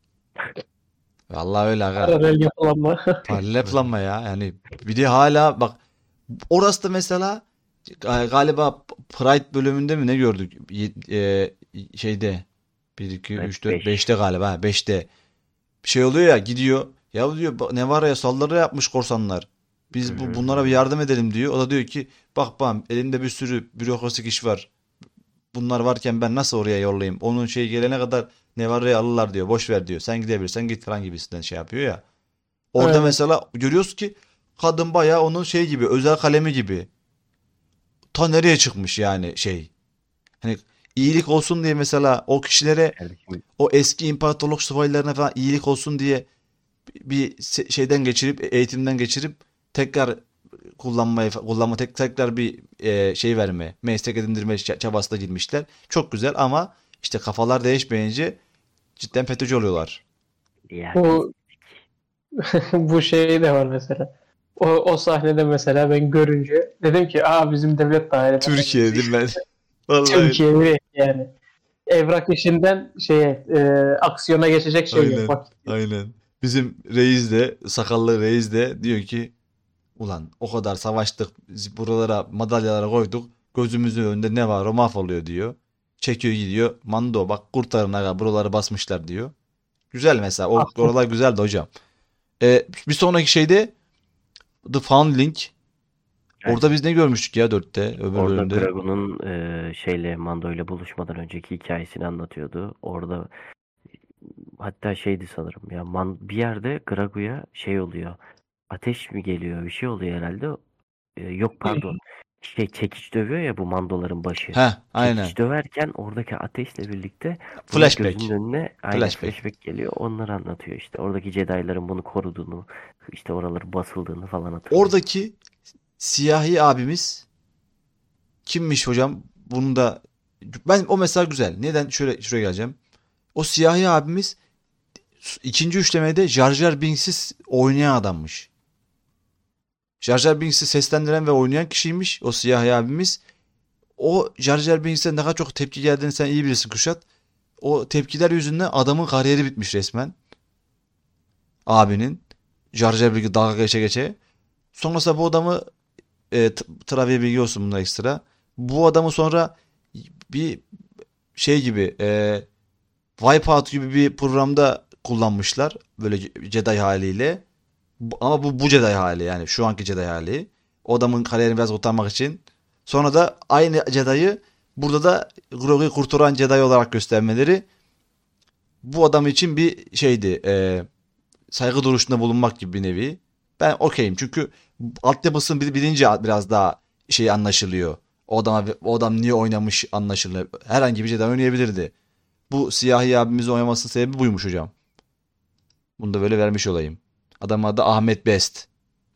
Speaker 1: Vallahi öyle aga.
Speaker 3: Paralel yapılanma.
Speaker 1: Paralelaplanma ya. Yani bir de hala bak orası da mesela ga- galiba Pride bölümünde mi ne gördük? Y- e, şeyde bir iki
Speaker 2: Evet
Speaker 1: üç dört
Speaker 2: beş.
Speaker 1: beşte galiba beşte bir şey oluyor ya gidiyor. Ya diyor "Ba- ne var ya saldırı yapmış korsanlar.
Speaker 2: Hı
Speaker 1: Biz bu
Speaker 2: hı
Speaker 1: bunlara bir
Speaker 2: hı.
Speaker 1: yardım edelim diyor. O da diyor ki bak bak elimde bir sürü bürokratik iş var. Bunlar varken ben nasıl oraya yollayayım? Onun şey gelene kadar ne var ya alırlar diyor. Boş ver diyor. Sen gidebilirsen git falan gibisinden şey yapıyor ya. Orada
Speaker 3: Aynen.
Speaker 1: mesela görüyoruz ki kadın bayağı onun şey gibi özel kalemi gibi. Ta nereye çıkmış yani şey. Hani iyilik olsun diye mesela o kişilere
Speaker 2: Kardeşim
Speaker 1: o eski imparatorluk subaylarına falan iyilik olsun diye bir se- şeyden geçirip eğitimden geçirip tekrar kullanmaya kullanma tek tekrar bir e, şey verme meslek edindirme ç- çabasına girmişler. Çok güzel ama işte kafalar değişmeyince cidden FETÖ'cü oluyorlar.
Speaker 2: ya biz
Speaker 3: Bu bu şey de var mesela. O, o sahnede mesela ben görünce dedim ki aa bizim devlet dairelerinden
Speaker 1: Türkiye
Speaker 3: birisi.
Speaker 1: değil mi? Vallahi öyle.
Speaker 3: Türkiye direkt yani. Evrak işinden şeye e, aksiyona geçecek şey yok.
Speaker 1: Aynen.
Speaker 3: Bak
Speaker 1: Aynen. Bizim reis de sakallı reis de diyor ki ulan o kadar savaştık biz buralara madalyalara koyduk gözümüzün önünde ne var o mahvoluyor diyor. Çekiyor gidiyor. Mando bak kurtarın aga buraları basmışlar diyor. Güzel mesela o
Speaker 3: haklı.
Speaker 1: oralar güzeldi hocam. Ee, bir sonraki şeyde The Foundling. Orada
Speaker 2: aynen.
Speaker 1: biz ne görmüştük ya dörtte öbür
Speaker 2: Orada
Speaker 1: bölümde?
Speaker 2: Grago'nun e, şeyle Mando ile buluşmadan önceki hikayesini anlatıyordu. Orada hatta şeydi sanırım ya Man bir yerde Grago'ya şey oluyor. Ateş mi geliyor? Bir şey oluyor herhalde. E, yok pardon. Şey çekiç dövüyor ya bu Mandoların başı.
Speaker 1: Heh aynen.
Speaker 2: Çekiç döverken oradaki ateşle birlikte bunun gözünün
Speaker 1: Flashback.
Speaker 2: önüne aynen
Speaker 1: Flashback.
Speaker 2: flashback geliyor. Onları anlatıyor işte. Oradaki Jedi'ların bunu koruduğunu, işte oraları basıldığını falan hatırlıyor.
Speaker 1: Oradaki siyahi abimiz kimmiş hocam? Bunu da ben o mesela güzel. Neden? Şöyle şuraya geleceğim. O siyahi abimiz ikinci üçlemede Jar Jar Binks'i oynayan adammış. Jar Jar Binks'i seslendiren ve oynayan kişiymiş o siyahi abimiz. O Jar Jar Binks'e ne kadar çok tepki geldiğini sen iyi bilirsin Kürşat. O tepkiler yüzünden adamın kariyeri bitmiş resmen. Abinin. Jar Jar Binks'e dalga geçe geçe. Sonrasında bu adamı e, t- Traviye bilgi olsun bunda ekstra. Bu adamı sonra bir şey gibi e, Wipeout gibi bir programda kullanmışlar. Böyle Jedi haliyle. Bu- Ama bu bu Jedi hali yani şu anki Jedi hali. O adamın kariyerini biraz kurtarmak için. Sonra da aynı Jedi'yi burada da Grogu'yu kurtaran Jedi olarak göstermeleri bu adam için bir şeydi. E, saygı duruşunda bulunmak gibi bir nevi. Ben okeyim çünkü altyapısını bil- bilince biraz daha şey anlaşılıyor. O adama o adam niye oynamış anlaşılıyor. Herhangi bir Jedi oynayabilirdi. Bu siyahi abimizin oynamasının sebebi buymuş hocam. Bunu da böyle vermiş olayım. Adamın adı Ahmet Best.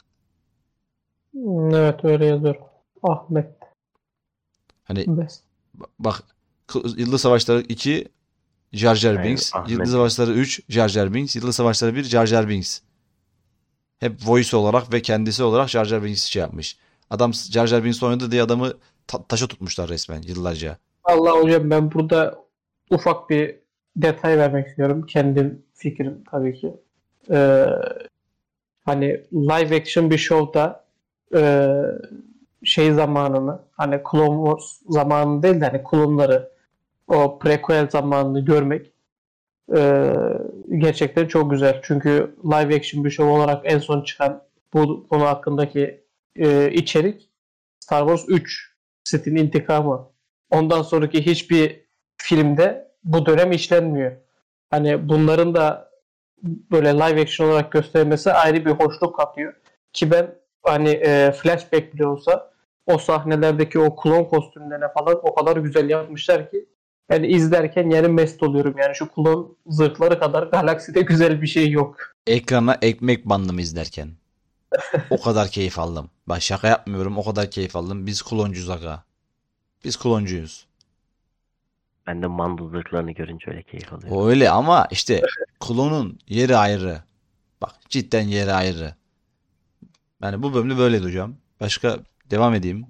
Speaker 3: Hmm, Evet öyle yazıyor. Ahmet
Speaker 1: Hani
Speaker 3: Best.
Speaker 1: bak Kı- Yıldız Savaşları iki Jar Jar
Speaker 2: Aynen,
Speaker 1: Binks.
Speaker 2: Ahmet.
Speaker 1: Yıldız Savaşları üç Jar Jar Binks. Yıldız Savaşları bir Jar Jar Binks. Hep voice olarak ve kendisi olarak Jar Jar Binks'i şey yapmış. Adam Jar Jar Binks oynadı diye adamı ta- taşa tutmuşlar resmen yıllarca.
Speaker 3: Allah hocam ben burada ufak bir detay vermek istiyorum. Kendim fikrim tabii ki. Ee, hani live action bir show'da e, şey zamanını hani Clone Wars zamanını değil de hani klonları o prequel zamanını görmek e, gerçekten çok güzel. Çünkü live action bir show olarak en son çıkan bu konu hakkındaki e, içerik Star Wars üç Sith'in intikamı. Ondan sonraki hiçbir filmde bu dönem işlenmiyor. Hani bunların da böyle live action olarak göstermesi ayrı bir hoşluk katıyor. Ki ben hani e, flashback bile olsa o sahnelerdeki o klon kostümlerine falan o kadar güzel yapmışlar ki yani izlerken yani mest oluyorum. Yani şu klon zırhları kadar galakside güzel bir şey yok.
Speaker 1: Ekrana ekmek bandım izlerken. O kadar keyif aldım. Bak şaka yapmıyorum o kadar keyif aldım. Biz kloncuyuz aga. Biz kloncuyuz.
Speaker 2: Ben de mando zırhlarını görünce öyle keyif alıyorum.
Speaker 1: O öyle ama işte klonun yeri ayrı. Bak cidden yeri ayrı. Yani bu bölümde böyleydi hocam. Başka devam edeyim.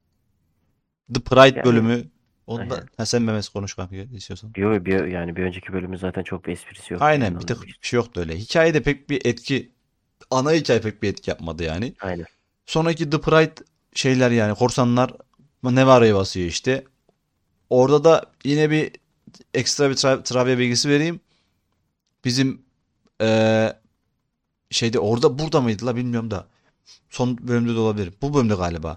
Speaker 1: The Pride
Speaker 2: Yani
Speaker 1: bölümü. Onda
Speaker 2: aynen.
Speaker 1: ha, sen Mehmet konuş kanka istiyorsan.
Speaker 2: Bir, bir, yani bir önceki bölümün zaten çok bir esprisi yoktu yani
Speaker 1: Aynen bir
Speaker 2: onu
Speaker 1: tek
Speaker 2: demek
Speaker 1: bir şey yoktu öyle. Hikayede pek bir etki ana hikaye pek bir etki yapmadı yani.
Speaker 2: Aynen.
Speaker 1: Sonraki The Pride şeyler yani korsanlar Nevara'ya basıyor işte. Orada da yine bir ekstra bir tra trivia bilgisi vereyim. Bizim eee, şeyde orada burada mıydı la bilmiyorum da. Son bölümde de olabilir. Bu bölümde galiba.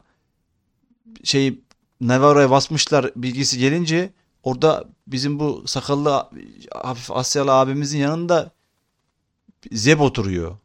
Speaker 1: Şey Navarro'ya basmışlar bilgisi gelince orada bizim bu sakallı hafif Asyalı abimizin yanında Zeb oturuyor.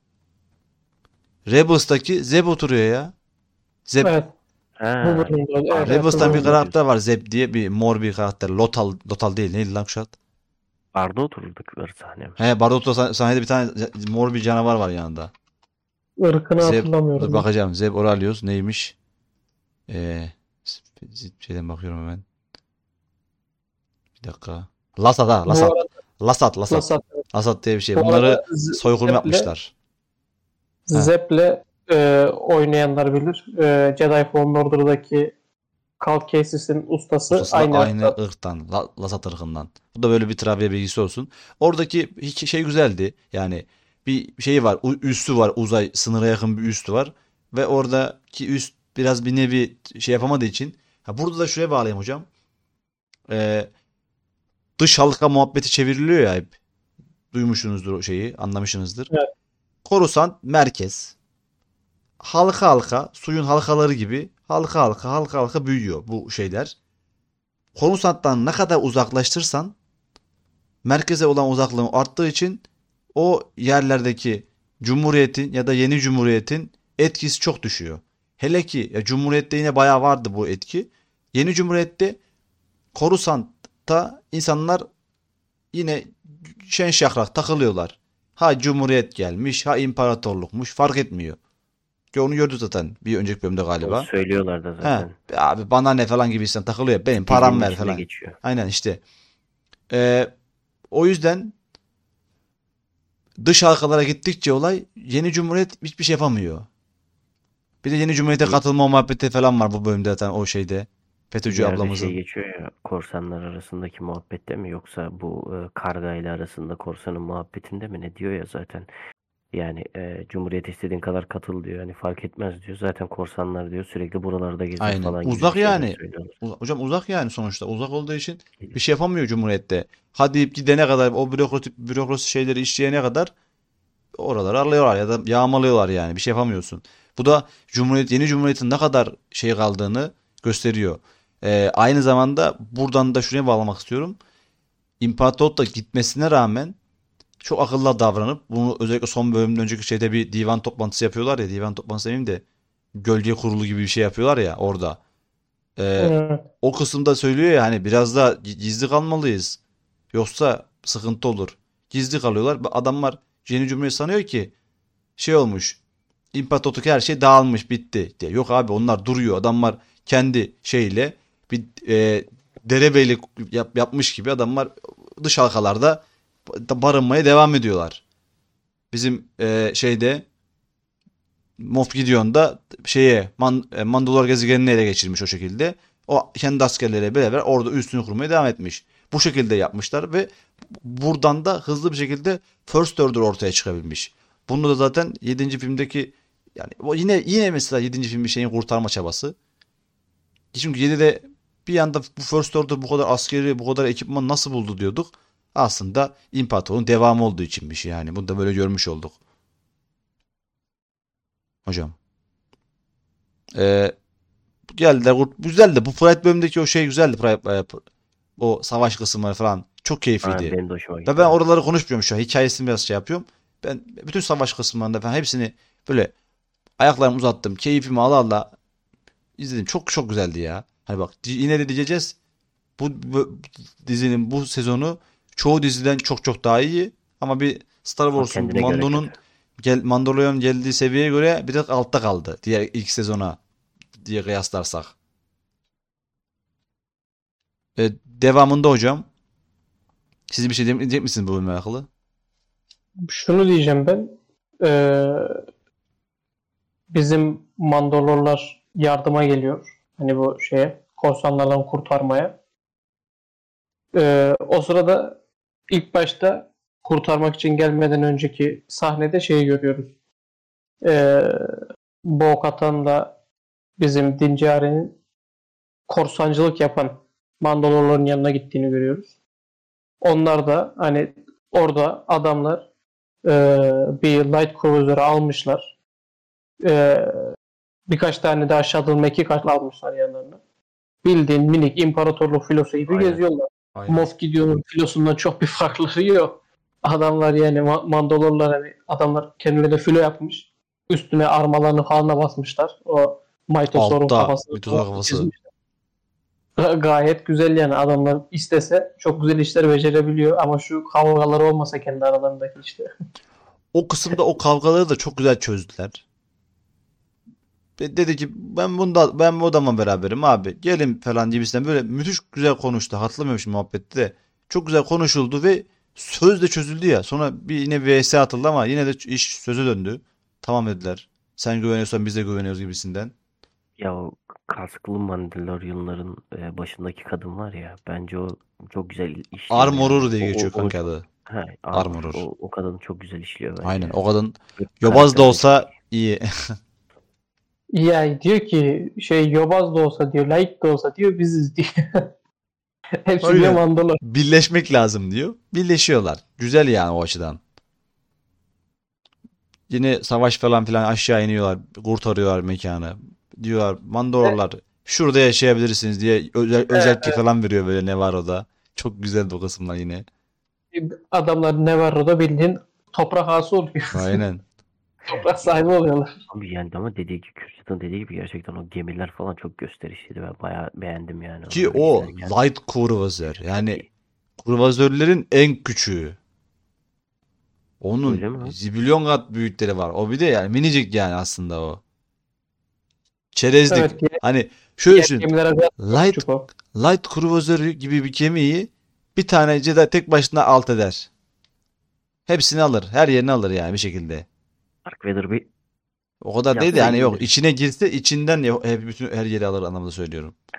Speaker 1: Rebels'taki Zeb oturuyor ya. Zeb.
Speaker 3: Evet. Bu
Speaker 2: Ha,
Speaker 3: bölümde evet,
Speaker 2: Pardon.
Speaker 1: Rebels'tan bir
Speaker 3: hatırlıyorum.
Speaker 1: karakter var Zeb diye bir mor bir karakter. Lotal, Lotal değil neydi lan Kuşat?
Speaker 2: barda oturdukları sahne mi?
Speaker 1: He Bardo sah- sahnede bir tane mor bir canavar var yanında.
Speaker 3: Irkını
Speaker 1: Zeb dur
Speaker 3: hatırlamıyorum.
Speaker 1: bakacağım. Zeb Oralios neymiş? Ee, şeyden bakıyorum hemen. Bir dakika. Lasat ha
Speaker 3: Bu
Speaker 1: Lasat.
Speaker 3: arada
Speaker 1: Lasat Lasat.
Speaker 3: Lasat.
Speaker 1: Lasat diye bir şey.
Speaker 3: Bu
Speaker 1: Bunları
Speaker 3: arada Z-
Speaker 1: soykırım
Speaker 3: Zep'le
Speaker 1: yapmışlar. He.
Speaker 3: Zep'le e, oynayanlar bilir. E, Jedi Fallen Order'daki Cal Kestis'in ustası
Speaker 1: Ustası da
Speaker 3: aynı
Speaker 1: aynı
Speaker 3: ırkta.
Speaker 1: ırktan. La- Lasat ırkından. Bu da böyle bir trivia bilgisi olsun. Oradaki hiç şey güzeldi. Yani bir şey var. u- Üstü var. Uzay sınıra yakın bir üstü var. Ve oradaki üst biraz bir nevi şey yapamadığı için. Ha, burada da şuraya bağlayayım hocam. Ee, dış halka muhabbeti çevriliyor ya hep. Duymuşsunuzdur o şeyi. Anlamışsınızdır.
Speaker 3: Evet.
Speaker 1: Korusant merkez. Halka halka. Suyun halkaları gibi. Halka halka halka halka büyüyor bu şeyler. Korusanttan ne kadar uzaklaştırsan merkeze olan uzaklığın arttığı için o yerlerdeki cumhuriyetin ya da yeni cumhuriyetin etkisi çok düşüyor. Hele ki ya cumhuriyette yine bayağı vardı bu etki. Yeni cumhuriyette Coruscant'ta insanlar yine şen şakrak takılıyorlar. Ha cumhuriyet gelmiş, ha imparatorlukmuş fark etmiyor. Ki onu gördü zaten bir önceki bölümde
Speaker 2: Onu
Speaker 1: galiba.
Speaker 2: söylüyorlar da
Speaker 1: He,
Speaker 2: zaten.
Speaker 1: abi bana ne falan gibi insan takılıyor. Benim param
Speaker 2: Dizinin
Speaker 1: ver
Speaker 2: içinde
Speaker 1: falan.
Speaker 2: geçiyor.
Speaker 1: Aynen işte. Ee, o yüzden dış halkalara gittikçe olay yeni cumhuriyet hiçbir şey yapamıyor. Bir de yeni cumhuriyete
Speaker 2: Bir,
Speaker 1: katılma muhabbeti falan var bu bölümde zaten o şeyde. FETÖ'cü
Speaker 2: Yerde şey
Speaker 1: ablamızın.
Speaker 2: geçiyor ya, korsanlar arasındaki muhabbette mi, yoksa bu e, karga ile arasında korsanın muhabbetinde mi, ne diyor ya zaten. Yani e, Cumhuriyet istediğin kadar katıl diyor. Hani fark etmez diyor. Zaten korsanlar diyor sürekli buralarda gezer
Speaker 1: Aynen.
Speaker 2: falan gibi
Speaker 1: Uzak
Speaker 2: bir şeyler
Speaker 1: yani.
Speaker 2: söylüyorlar.
Speaker 1: Uza- hocam uzak yani sonuçta. Uzak olduğu için bir şey yapamıyor Cumhuriyet'te. Hadi deyip gidene kadar o bürokrasi, bürokrasi şeyleri işleyene kadar oraları alıyorlar ya da yağmalıyorlar yani. Bir şey yapamıyorsun. Bu da Cumhuriyet, yeni Cumhuriyet'in ne kadar şey kaldığını gösteriyor. Ee, aynı zamanda buradan da şuraya bağlamak istiyorum. İmparatorluk da gitmesine rağmen çok akıllı davranıp bunu özellikle son bölümden önceki şeyde bir divan toplantısı yapıyorlar ya, divan toplantısı demeyeyim de gölge kurulu gibi bir şey yapıyorlar ya orada. Ee,
Speaker 3: Evet.
Speaker 1: o kısımda söylüyor ya hani biraz da gizli kalmalıyız. Yoksa sıkıntı olur. Gizli kalıyorlar. Adamlar yeni Cumhuriyet sanıyor ki şey olmuş. İmparatorluk her şey dağılmış bitti diye. Yok abi onlar duruyor. Adamlar kendi şeyle bir e, derebeylik yap, yapmış gibi adamlar dış halkalarda barınmaya devam ediyorlar. Bizim e, şeyde Moff Gideon da şeye Man, e, Mandalor gezegenini ele geçirmiş o şekilde. O kendi askerleriyle beraber orada üstünü kurmaya devam etmiş. Bu şekilde yapmışlar ve buradan da hızlı bir şekilde First Order ortaya çıkabilmiş. Bunu da zaten yedinci filmdeki yani o yine yine mesela yedinci filmin şeyin kurtarma çabası. Çünkü yedide bir yanda bu First Order bu kadar askeri, bu kadar ekipman nasıl buldu diyorduk. Aslında İmparatorluğun devamı olduğu içinmiş yani. Bunu da böyle görmüş olduk. Hocam. Ee, geldiler. kurt- Güzeldi. Bu Pride bölümündeki o şey güzeldi. Pride, e, o savaş kısımları falan. Çok
Speaker 2: Ha,
Speaker 1: keyifliydi.
Speaker 2: benim de hoşuma
Speaker 1: Ve
Speaker 2: gitti.
Speaker 1: ben
Speaker 2: Evet.
Speaker 1: oraları konuşmuyorum şu an. Hikayesini biraz şey yapıyorum. Ben bütün savaş kısımlarında falan hepsini böyle ayaklarımı uzattım. Keyfimi ala ala izledim. Çok çok güzeldi ya. Hani bak yine de diyeceğiz. Bu, bu dizinin bu sezonu çoğu diziden çok çok daha iyi. Ama bir Star
Speaker 2: Ama
Speaker 1: Wars'un bu
Speaker 2: kendine göre
Speaker 1: Mando'nun
Speaker 2: kötü.
Speaker 1: gel, Mandalorian geldiği seviyeye göre bir tık altta kaldı. Diğer ilk sezona diye kıyaslarsak. E, devamında hocam. Siz bir şey diyecek diyecek misiniz bu bölümle alakalı?
Speaker 3: Şunu diyeceğim ben. Ee, bizim Mandalorlar yardıma geliyor. Hani bu şeye, korsanlardan kurtarmaya. Ee, o sırada ilk başta kurtarmak için gelmeden önceki sahnede şeyi görüyoruz. Ee, Bo-Katan'la bizim Din Djarin'in korsancılık yapan Mandalorların yanına gittiğini görüyoruz. Onlar da hani orada adamlar e, bir light cruiser'ı almışlar. E, birkaç tane de aşağıdan mekik almışlar yanlarına. Bildiğin minik imparatorluk filosu gibi
Speaker 2: Aynen.
Speaker 3: geziyorlar.
Speaker 1: Aynen.
Speaker 3: Moff Gideon'un filosundan çok bir farklılığı yok. Adamlar yani Ma- Mandalorlar hani adamlar kendilerine filo yapmış. Üstüne armalarını falan da basmışlar. O Mythosaur'un
Speaker 1: Altta
Speaker 3: kafasını
Speaker 1: bir tuzak
Speaker 3: falan
Speaker 1: kafası.
Speaker 3: çizmişler. Ga- Gayet güzel yani adamlar istese çok güzel işler becerebiliyor ama şu kavgalar olmasa kendi aralarındaki işte.
Speaker 1: O kısımda o kavgaları da çok güzel çözdüler. De- Dedi ki ben bunda ben bu adamla beraberim abi. Gelin falan gibisinden böyle müthiş güzel konuştu. Hatırlamıyorum şimdi muhabbette de. Çok güzel konuşuldu ve söz de çözüldü ya. Sonra bir yine V S atıldı ama yine de iş söze döndü. Tamam dediler. Sen güveniyorsan biz de güveniyoruz gibisinden.
Speaker 2: Ya o kasklı Mandalorianların e, başındaki kadın var ya, bence o çok güzel işliyor yani.
Speaker 1: Armorur diye
Speaker 2: O,
Speaker 1: geçiyor
Speaker 2: o, onu
Speaker 1: kanka
Speaker 2: çok,
Speaker 1: adı.
Speaker 2: he, Armor.
Speaker 1: Armorur.
Speaker 2: O, o kadın çok güzel işliyor bence
Speaker 1: Aynen
Speaker 2: ya.
Speaker 1: o kadın
Speaker 2: Bir
Speaker 1: yobaz da
Speaker 2: karakter de çok
Speaker 1: olsa
Speaker 2: iyi.
Speaker 1: iyi.
Speaker 3: Ya diyor ki şey yobaz da olsa diyor, laik de olsa diyor biziz diyor. Hepsi diyor
Speaker 1: Aynen.
Speaker 3: Mandalor.
Speaker 1: Birleşmek lazım diyor. Birleşiyorlar. Güzel yani o açıdan. Yine savaş falan filan aşağı iniyorlar. Kurtarıyorlar mekanı. Diyorlar
Speaker 3: E,
Speaker 1: Mandalorlar şurada yaşayabilirsiniz diye özel, özellik
Speaker 3: e,
Speaker 1: falan veriyor böyle ne var o da. Çok güzel bu kısımlar yine.
Speaker 3: adamlar Nevarro'da bildiğin toprak ağası oluyor.
Speaker 1: Aynen.
Speaker 3: Toprak sahibi oluyorlar.
Speaker 2: Abi yani ama dediği gibi, Kürşat'ın dediği gibi gerçekten o gemiler falan çok gösterişliydi. Ben bayağı beğendim yani
Speaker 1: Ki
Speaker 2: onları
Speaker 1: o
Speaker 2: izlerken.
Speaker 1: light kruvazör.
Speaker 2: Çok
Speaker 1: Yani
Speaker 2: iyi.
Speaker 1: kruvazörlerin en küçüğü. Onun
Speaker 2: Öyle mi?
Speaker 1: zibilyon kat büyükleri var. O bir de yani minicik yani aslında o. Çerezlik.
Speaker 3: Evet, diğer,
Speaker 1: Hani şöyle
Speaker 3: diğer
Speaker 1: düşün.
Speaker 3: gemilere göre çok
Speaker 1: Light
Speaker 3: küçük o.
Speaker 1: light kruvazörü gibi bir gemiyi bir tane Jedi tek başına alt eder. Hepsini alır. Her yerini alır yani bir şekilde.
Speaker 2: Dark Vader bir
Speaker 1: O kadar değil de
Speaker 2: yapsa
Speaker 1: yani
Speaker 2: iyi
Speaker 1: yok.
Speaker 2: olur.
Speaker 1: İçine girse içinden ya- hep bütün her yeri alır anlamında söylüyorum.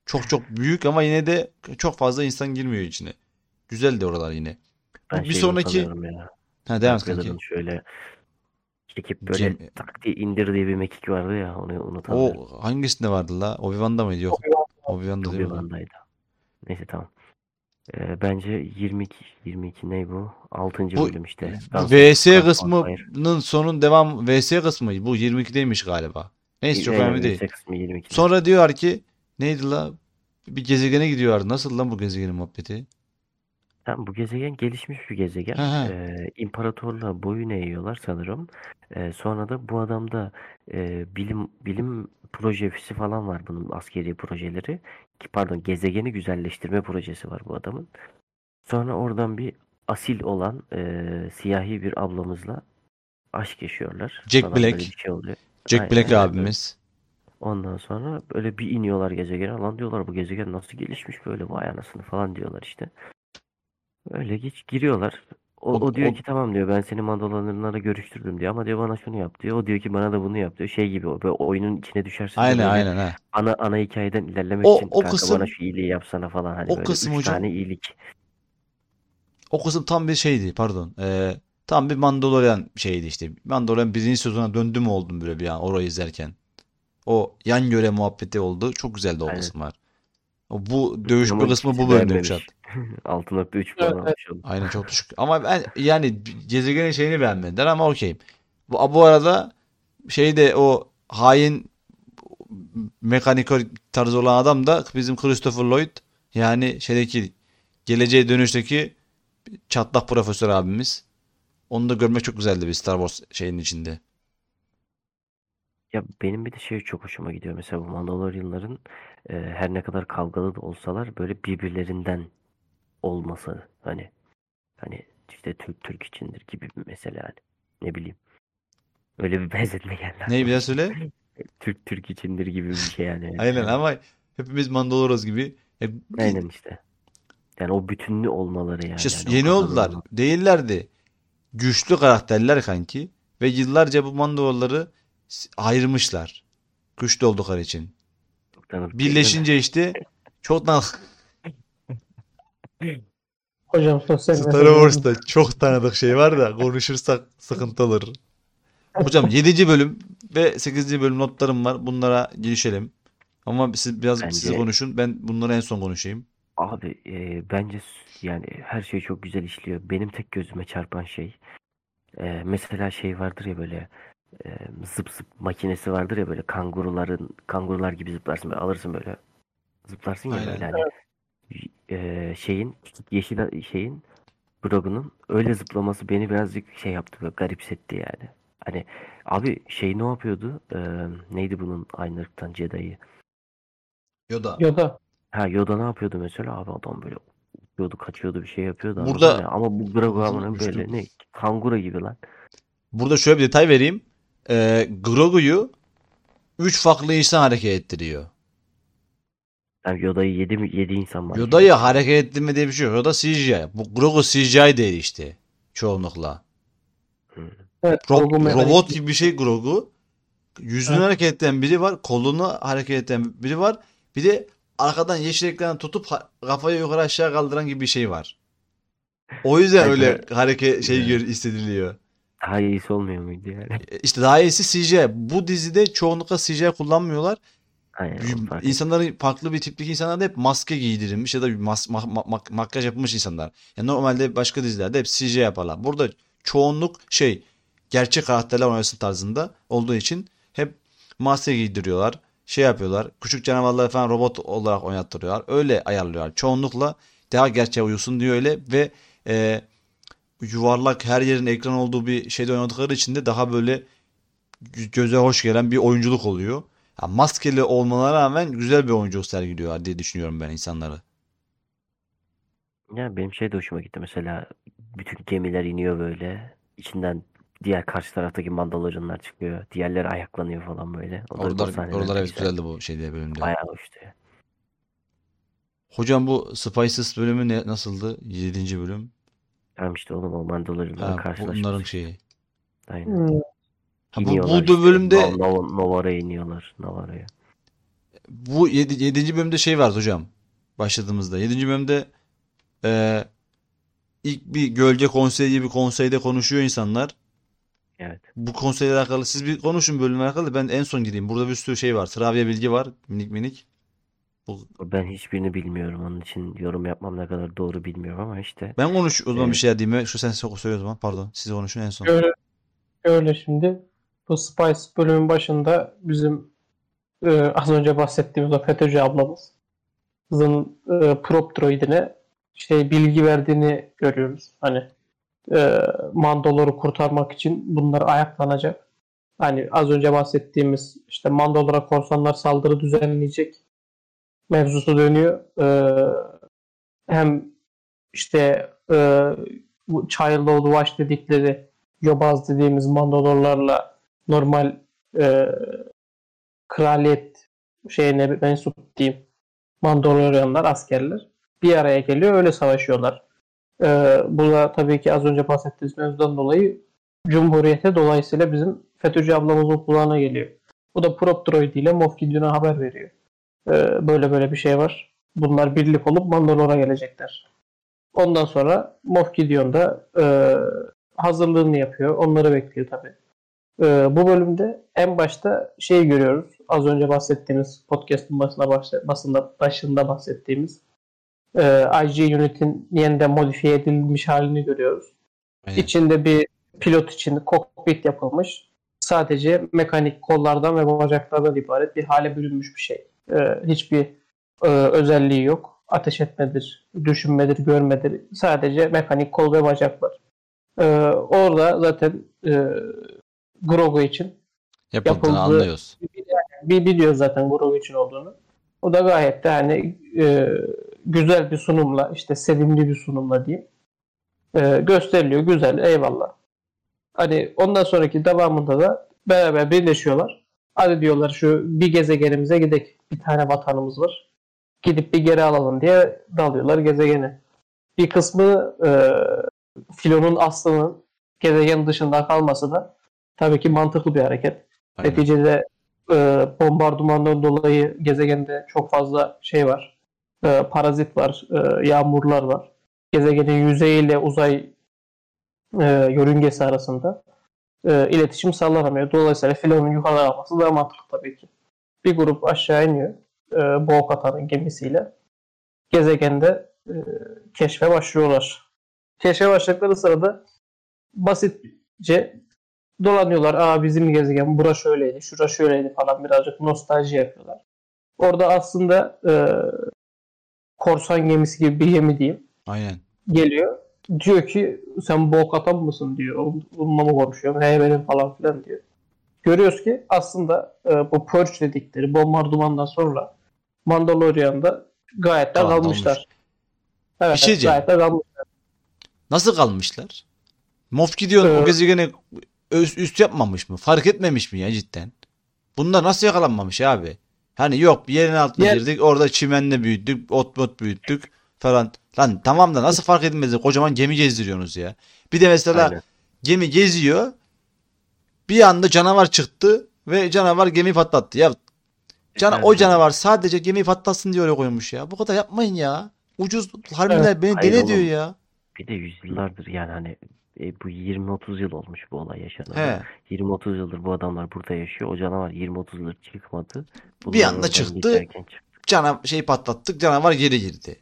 Speaker 1: Çok çok büyük ama yine de çok fazla insan girmiyor içine. Güzel de oralar yine.
Speaker 2: Ben
Speaker 1: Bu bir
Speaker 2: şeyi
Speaker 1: sonraki
Speaker 2: unutamıyorum ya.
Speaker 1: ha devam et
Speaker 2: Dark
Speaker 1: kanki.
Speaker 2: Vader'ın şöyle çekip böyle
Speaker 1: Gem
Speaker 2: tak diye indir diye bir mekik vardı ya, onu unutamıyorum.
Speaker 1: o hangisinde vardı la? Obi-Wan'da mıydı? Yok.
Speaker 3: Obi-Wan.
Speaker 1: Obi-Wan'da değil mi o?
Speaker 2: Obi-Wan'daydı. Neyse tamam. Ee, bence yirmi iki yirmi iki ne bu? altıncı
Speaker 1: Bu
Speaker 2: bölüm işte.
Speaker 1: bu
Speaker 2: Guns of,
Speaker 1: V S
Speaker 2: Guns on Fire.
Speaker 1: kısmının sonun devam V S kısmı bu yirmi ikideymiş galiba. Neyse çok
Speaker 2: Aynen
Speaker 1: önemli değil.
Speaker 2: V S kısmı yirmi ikide.
Speaker 1: Sonra diyorlar ki neydi la? Bir gezegene gidiyorlar. Nasıl lan bu gezegenin muhabbeti?
Speaker 2: Tam bu gezegen gelişmiş bir gezegen.
Speaker 1: He he.
Speaker 2: Ee, imparatorluğa boyun eğiyorlar sanırım. Ee, sonra da bu adamda e, bilim bilim projesi falan var, bunun askeri projeleri. Ki pardon, gezegeni güzelleştirme projesi var bu adamın. Sonra oradan bir asil olan e, siyahi bir ablamızla aşk yaşıyorlar.
Speaker 1: Jack
Speaker 2: Falan böyle
Speaker 1: Black.
Speaker 2: bir şey oluyor.
Speaker 1: Jack
Speaker 2: Aynen
Speaker 1: Black
Speaker 2: aynen böyle.
Speaker 1: abimiz.
Speaker 2: Ondan sonra böyle bir iniyorlar gezegene. Lan diyorlar, bu gezegen nasıl gelişmiş böyle, vay anasını falan diyorlar işte. Öyle geç giriyorlar. O,
Speaker 1: O,
Speaker 2: o diyor
Speaker 1: o
Speaker 2: ki tamam diyor, ben seni Mandalorianlarla görüştürdüm diyor, ama diyor bana şunu yap diyor. O diyor ki bana da bunu yap diyor. Şey gibi, o böyle oyunun içine düşersin de
Speaker 1: aynen
Speaker 2: böyle
Speaker 1: aynen ha.
Speaker 2: ana ana hikayeden ilerlemek
Speaker 1: O
Speaker 2: için,
Speaker 1: o
Speaker 2: kanka bana
Speaker 1: kısım
Speaker 2: şu iyiliği yapsana falan, hani
Speaker 1: o
Speaker 2: böyle
Speaker 1: kısım
Speaker 2: üç
Speaker 1: hocam
Speaker 2: tane iyilik.
Speaker 1: o kısım tam bir şeydi pardon. Ee, tam bir Mandalorian şeydi işte. Mandalorian birinci sezona döndü mü oldum böyle bir an orayı izlerken. O yan göre muhabbeti oldu. Çok güzeldi o
Speaker 2: Aynen.
Speaker 1: kısımlar. O bu dövüşme
Speaker 2: Ama
Speaker 1: kısmı
Speaker 2: kimse
Speaker 1: bu bölümde Kuşat.
Speaker 2: beğenmemiş. altı nokta üç puan
Speaker 3: Evet, evet.
Speaker 2: almış oğlum.
Speaker 1: Aynen çok düşük. Ama ben yani gezegenin şeyini beğenmediler ama okeyim. Bu, bu arada şeyde o hain mekanikör tarzı olan adam da bizim Christopher Lloyd. Yani şeydeki Geleceğe Dönüş'teki çatlak profesör abimiz. Onu da görmek çok güzeldi bir Star Wars şeyinin içinde.
Speaker 2: Ya benim bir de şey çok hoşuma gidiyor. Mesela bu Mandalorianların e, her ne kadar kavgalı da olsalar böyle birbirlerinden olması, hani hani işte Türk Türk içindir gibi bir mesele hani. Ne bileyim. Öyle bir benzetme geldi
Speaker 1: Neyi bir
Speaker 2: aklıma
Speaker 1: daha
Speaker 2: şimdi.
Speaker 1: söyle?
Speaker 2: Türk Türk içindir gibi bir şey yani.
Speaker 1: Aynen
Speaker 2: Yani
Speaker 1: ama hepimiz Mandalorians gibi. E, bir-
Speaker 2: aynen işte. Yani o bütünlü olmaları
Speaker 1: işte
Speaker 2: yani. Hani o
Speaker 1: yeni
Speaker 2: kadar
Speaker 1: oldular.
Speaker 2: olma.
Speaker 1: Değillerdi. Güçlü karakterler kanki. Ve yıllarca bu Mandalorları s- ayırmışlar. Güçlü oldukları için.
Speaker 2: Çok tanıdık geliyor da.
Speaker 1: Birleşince işte çok da
Speaker 3: Hocam sosyal
Speaker 1: Star
Speaker 3: mesajlarını
Speaker 1: Wars'ta çok tanıdık şey var da konuşursak sıkıntı olur. Hocam yedinci bölüm ve sekizinci bölüm notlarım var. Bunlara girişelim. Ama siz biraz siz
Speaker 2: Bence
Speaker 1: konuşun. Ben bunları en son konuşayım.
Speaker 2: abi e, bence s- yani her şey çok güzel işliyor. Benim tek gözüme çarpan şey e, mesela şey vardır ya böyle e, zıp zıp makinesi vardır ya, böyle kanguruların kangurular gibi zıplarsın, böyle alırsın böyle zıplarsın ya böyle
Speaker 1: Aynen.
Speaker 2: hani e, şeyin yeşil şeyin Grogu'nun öyle zıplaması beni birazcık şey yaptı, böyle garipsetti yani. Hani abi şey ne yapıyordu? E, neydi bunun aynı ırktan Jedi'yi?
Speaker 1: Yoda.
Speaker 3: Yoda.
Speaker 2: Ha, Yoda ne yapıyordu mesela? Abi adam böyle uçuyordu, kaçıyordu, bir şey yapıyordu, anladın mı
Speaker 1: Burada
Speaker 2: ya? Ama bu Grogu
Speaker 1: bu
Speaker 2: amına
Speaker 1: güçlü.
Speaker 2: böyle ne? Kanguru gibi lan.
Speaker 1: Burada şöyle bir detay vereyim. Ee, Grogu'yu üç farklı insan hareket ettiriyor.
Speaker 2: Yani Yoda'yı yedi mi? Yedi insan mı hareket
Speaker 1: Yoda'yı
Speaker 2: ettiriyor?
Speaker 1: hareket ettirme diye bir şey yok. Yoda C G I. Bu Grogu C G I değil işte. Çoğunlukla.
Speaker 2: Hı.
Speaker 3: Evet.
Speaker 1: Ro-
Speaker 3: Grogu mekanik.
Speaker 1: robot gibi bir şey Grogu. Yüzünü
Speaker 3: Evet.
Speaker 1: hareket eden biri var. Kolunu hareket eden biri var. Bir de arkadan yeşil ekranı tutup ha- kafayı yukarı aşağı kaldıran gibi bir şey var. O yüzden
Speaker 2: Ben sana
Speaker 1: öyle hareket şey
Speaker 2: e,
Speaker 1: gör- hissediliyor.
Speaker 2: daha iyisi olmuyor muydu yani?
Speaker 1: E, İşte daha iyisi C G I. Bu dizide çoğunlukla C G I kullanmıyorlar.
Speaker 2: Aynen, onu
Speaker 1: Y-
Speaker 2: fark ettim.
Speaker 1: İnsanların farklı bir tipteki insanlar da hep maske giydirilmiş ya da bir mas- ma- ma- mak- makyaj yapılmış insanlar. Yani normalde başka dizilerde hep C G I yaparlar. Burada çoğunluk şey gerçek karakterler oynasın tarzında olduğu için hep maske giydiriyorlar. Şey yapıyorlar. Küçük canavarları falan robot olarak oynattırıyorlar. Öyle ayarlıyorlar. Çoğunlukla daha gerçeğe uyusun diyor öyle ve e, yuvarlak her yerin ekran olduğu bir şeyde oynadıkları için de daha böyle göze hoş gelen bir oyunculuk oluyor. Ya maskeli olmalarına rağmen güzel bir oyunculuk sergiliyorlar diye düşünüyorum ben insanları.
Speaker 2: Yani benim şey de hoşuma gitti mesela, bütün gemiler iniyor böyle. İçinden diğer karşı taraftaki Mandalorianlar çıkıyor. Diğerleri ayaklanıyor falan böyle. O da o
Speaker 1: Oralar,
Speaker 2: sahneler
Speaker 1: oralar
Speaker 2: de
Speaker 1: evet
Speaker 2: güzel.
Speaker 1: güzeldi bu şeyde bölümde.
Speaker 2: Bayağı hoştu ya.
Speaker 1: Hocam bu Spices bölümü ne, nasıldı? Yedinci bölüm.
Speaker 2: Tamam işte oğlum, o Mandalorianların
Speaker 1: Ha, bunların
Speaker 2: karşılaşması işte.
Speaker 1: şeyi.
Speaker 2: Aynen.
Speaker 3: Hmm.
Speaker 1: Ha, bu,
Speaker 2: İniyorlar
Speaker 1: bu da
Speaker 2: işte.
Speaker 1: bölümde
Speaker 2: Nov- Nov- Novara'ya iniyorlar. Novara'ya.
Speaker 1: bu yedi, yedinci bölümde şey vardı hocam. Başladığımızda. Yedinci bölümde e, ilk bir gölge konseyi gibi konseyde konuşuyor insanlar.
Speaker 2: Evet.
Speaker 1: Bu konseyle alakalı siz bir konuşun bölümle alakalı. Ben en son gireyim. Burada bir sürü şey var. Travya bilgi var. Minik minik. Bu,
Speaker 2: Ben hiçbirini bilmiyorum. Onun için yorum yapmam ne kadar doğru bilmiyorum ama işte
Speaker 1: ben konuş o zaman bir
Speaker 2: Evet.
Speaker 1: şey diyeyim. Şu sen söyle o zaman. Pardon. Siz konuşun en son.
Speaker 3: Öyle, öyle şimdi bu Spice bölümün başında bizim e, az önce bahsettiğimiz o FETÖ'cü ablamız kızın e, prop droidine şey bilgi verdiğini görüyoruz. Hani e, Mandalor'u kurtarmak için bunlar ayaklanacak. Hani az önce bahsettiğimiz işte Mandalor'a korsanlar saldırı düzenleyecek mevzusu dönüyor. E, hem işte e, bu Child of the Watch dedikleri Yobaz dediğimiz Mandalorlarla normal e, kraliyet şeyine mensup diyeyim Mandalorianlar, askerler bir araya geliyor, öyle savaşıyorlar. Ee, bu da tabii ki az önce bahsettiğimiz mevzudan dolayı Cumhuriyete dolayısıyla bizim FETÖ'cü ablamızın kulağına geliyor. Bu da Prop Droid ile Moff Gideon'a haber veriyor. Ee, böyle böyle bir şey var. Bunlar birlik olup Mandalor'a gelecekler. Ondan sonra Moff Gideon da e, hazırlığını yapıyor. Onları bekliyor tabii. Ee, bu bölümde en başta şeyi görüyoruz. Az önce bahsettiğimiz podcast'ın başında, başta, basında, başında bahsettiğimiz e, I G Unit'in yeniden modifiye edilmiş halini görüyoruz.
Speaker 1: Aynen.
Speaker 3: İçinde bir pilot için kokpit yapılmış. Sadece mekanik kollardan ve bacaklardan ibaret bir hale bürünmüş bir şey. Ee, hiçbir e, özelliği yok. Ateş etmedir, düşünmedir, görmedir. Sadece mekanik kol ve bacak var. Ee, orada zaten e, Grogu için
Speaker 1: Yapıldığını
Speaker 3: yapıldığı
Speaker 1: anlıyoruz.
Speaker 3: bir biliyor zaten Grogu için olduğunu. O da gayet de hani e, güzel bir sunumla, işte sevimli bir sunumla diyeyim e, gösteriliyor. Güzel, eyvallah. Hani ondan sonraki devamında da beraber birleşiyorlar. Hadi diyorlar şu bir gezegenimize gidelim. Bir tane vatanımız var. Gidip bir geri alalım diye dalıyorlar gezegene. Bir kısmı e, filonun aslının gezegen dışında kalması da tabii ki mantıklı bir hareket.
Speaker 1: Aynen.
Speaker 3: Neticede e, bombardımandan dolayı gezegende çok fazla şey var. E, parazit var, e, yağmurlar var. Gezegenin yüzeyiyle uzay e, yörüngesi arasında e, iletişim sağlanamıyor. Dolayısıyla filonun yukarıda kalması daha mantıklı tabii ki. Bir grup aşağı iniyor. E, Bo-Katan'ın gemisiyle. Gezegende e, keşfe başlıyorlar. Keşfe başladıkları sırada basitçe dolanıyorlar. Aa bizim gezegen bura şöyleydi, şura şöyleydi falan, birazcık nostalji yapıyorlar. Orada aslında e, korsan gemisi gibi bir gemi diyeyim.
Speaker 1: Aynen.
Speaker 3: Geliyor. Diyor ki sen Bo-Katan mısın diyor. Bununla mı konuşuyorum? He benim falan filan diyor. Görüyoruz ki aslında e, bu Purge dedikleri bombardımandan sonra Mandalorian'da gayet de
Speaker 1: Tamam,
Speaker 3: kalmışlar.
Speaker 1: olmuş.
Speaker 3: Evet,
Speaker 1: Bir şey
Speaker 3: evet,
Speaker 1: diyeceğim.
Speaker 3: gayet de kalmışlar.
Speaker 1: Nasıl kalmışlar? Moff Gideon
Speaker 3: Ee,
Speaker 1: o gezegeni üst, üst yapmamış mı? Fark etmemiş mi ya cidden? Bunlar nasıl yakalanmamış abi? Hani yok bir yerin altına
Speaker 3: Yer-
Speaker 1: girdik orada çimenle büyüttük, ot bot büyüttük falan. Lan tamam da nasıl fark edilmez? Kocaman gemi gezdiriyorsunuz ya. Bir de mesela
Speaker 2: Aynen.
Speaker 1: gemi geziyor. Bir anda canavar çıktı ve canavar gemiyi patlattı. Ya cana, o canavar sadece gemiyi patlatsın diye öyle koymuş ya. Bu kadar yapmayın ya. Ucuz harbiler beni
Speaker 2: Hayır
Speaker 1: deli
Speaker 2: oğlum.
Speaker 1: ediyor ya.
Speaker 2: Bir de yüzyıllardır yani hani e, bu yirmi otuz yıl olmuş bu olay yaşanalı.
Speaker 1: He.
Speaker 2: yirmi otuz yıldır bu adamlar burada yaşıyor. O canavar yirmi otuz yıldır çıkmadı.
Speaker 1: Bir
Speaker 2: Bunlar
Speaker 1: anda
Speaker 2: oradan
Speaker 1: çıktı.
Speaker 2: geçerken çıktı.
Speaker 1: Cana şey patlattık. Canavar geri girdi.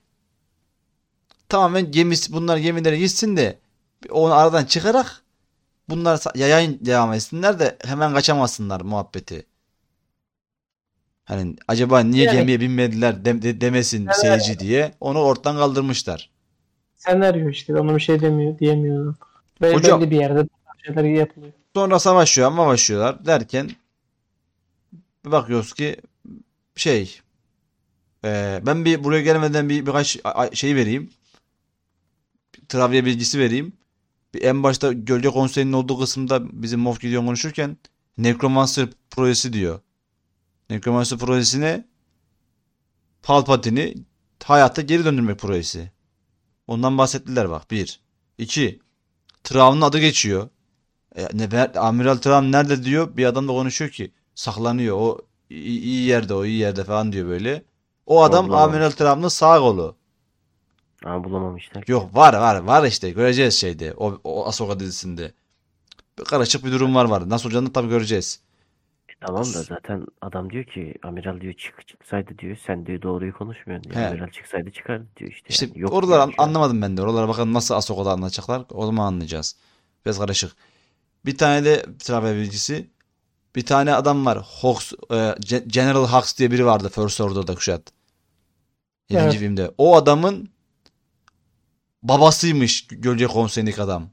Speaker 1: Tamamen gemisi bunlar gemileri gitsin de onu aradan çıkarak bunlar sa- yayın devam etsinler de hemen kaçamasınlar muhabbeti. Hani acaba niye
Speaker 3: Yani-
Speaker 1: gemiye binmediler de- de- demesin seyirci diye onu ortadan kaldırmışlar.
Speaker 3: Senaryo işte, ona bir şey demiyor, diyemiyorum. Ve
Speaker 1: Hocam-
Speaker 3: belli bir yerde şeyler yapılıyor.
Speaker 1: Sonra savaşıyor ama savaşıyorlar derken bir bakıyoruz ki şey e, ben bir buraya gelmeden bir birkaç a- a- şey vereyim. Travya bilgisi vereyim. Bir en başta Gölge Konseyi'nin olduğu kısımda bizim Moff Gideon konuşurken Necromancer projesi diyor. Necromancer projesi ne? Palpatine'i hayata geri döndürmek projesi. Ondan bahsettiler bak. Bir. İki. Thrawn'un adı geçiyor. E, ne, Amiral Thrawn nerede diyor. Bir adam da konuşuyor ki saklanıyor. O iyi, iyi yerde o iyi yerde falan diyor böyle. O adam
Speaker 2: bulamamış.
Speaker 1: Amiral Trump'ın sağ kolu.
Speaker 2: Ama bulamamışlar ki.
Speaker 1: Yok var var var işte göreceğiz şeyde o, o Ahsoka dizisinde. Karışık bir durum var var. Nasıl olacağını tabii göreceğiz.
Speaker 2: Tamam da zaten adam diyor ki amiral diyor çık çıksaydı diyor sen diyor doğruyu konuşmuyorsun diyor.
Speaker 1: He.
Speaker 2: Amiral çıksaydı çıkardı diyor işte.
Speaker 1: İşte
Speaker 2: Yani yok
Speaker 1: oraları
Speaker 2: yani
Speaker 1: an-
Speaker 2: şu an.
Speaker 1: anlamadım ben de. Oralara bakalım nasıl Ahsoka'da anlatacaklar. O zaman anlayacağız. Biraz karışık. Bir tane de trivia bilgisi. Bir tane adam var. Hawks, e, Ge- General Hux diye biri vardı First Order'da Kuşat. yedinci
Speaker 3: Evet.
Speaker 1: filmde. O adamın babasıymış Gölge Konseyi'ndeki adam.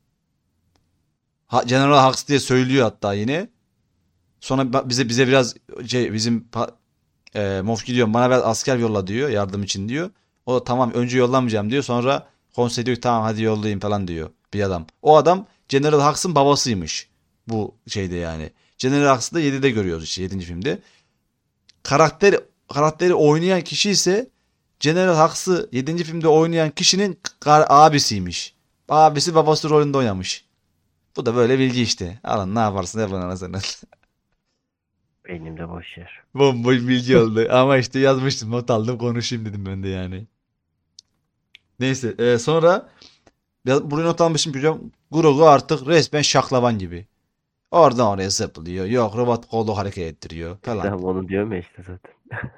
Speaker 1: Ha, General Hux diye söylüyor hatta yine. Sonra ba- bize bize biraz şey bizim pa- e, Moff Gideon bana biraz asker yolla diyor yardım için diyor. O da tamam önce yollamayacağım diyor. Sonra konsey diyor ki tamam hadi yollayayım falan diyor bir adam. O adam General Hux'ın babasıymış bu şeyde yani. General Hux'ı da yedide görüyoruz işte yedinci filmde. Karakter karakteri oynayan kişi ise General Hux'ı yedinci filmde oynayan kişinin kar- abisiymiş. Abisi babası rolünde oynamış. Bu da böyle bilgi işte. Alın ne yaparsın yapın anasını.
Speaker 2: Beynimde boş yer.
Speaker 1: Bomboş bilgi oldu. Ama işte yazmıştım, not aldım, konuşayım dedim ben de yani. Neyse, e, sonra ya buraya not almışım ki hocam. Grogu artık resmen şaklaban gibi. Oradan oraya zıplıyor. Yok robot kolu hareket ettiriyor falan.
Speaker 2: Tamam onu diyorum ya işte zaten.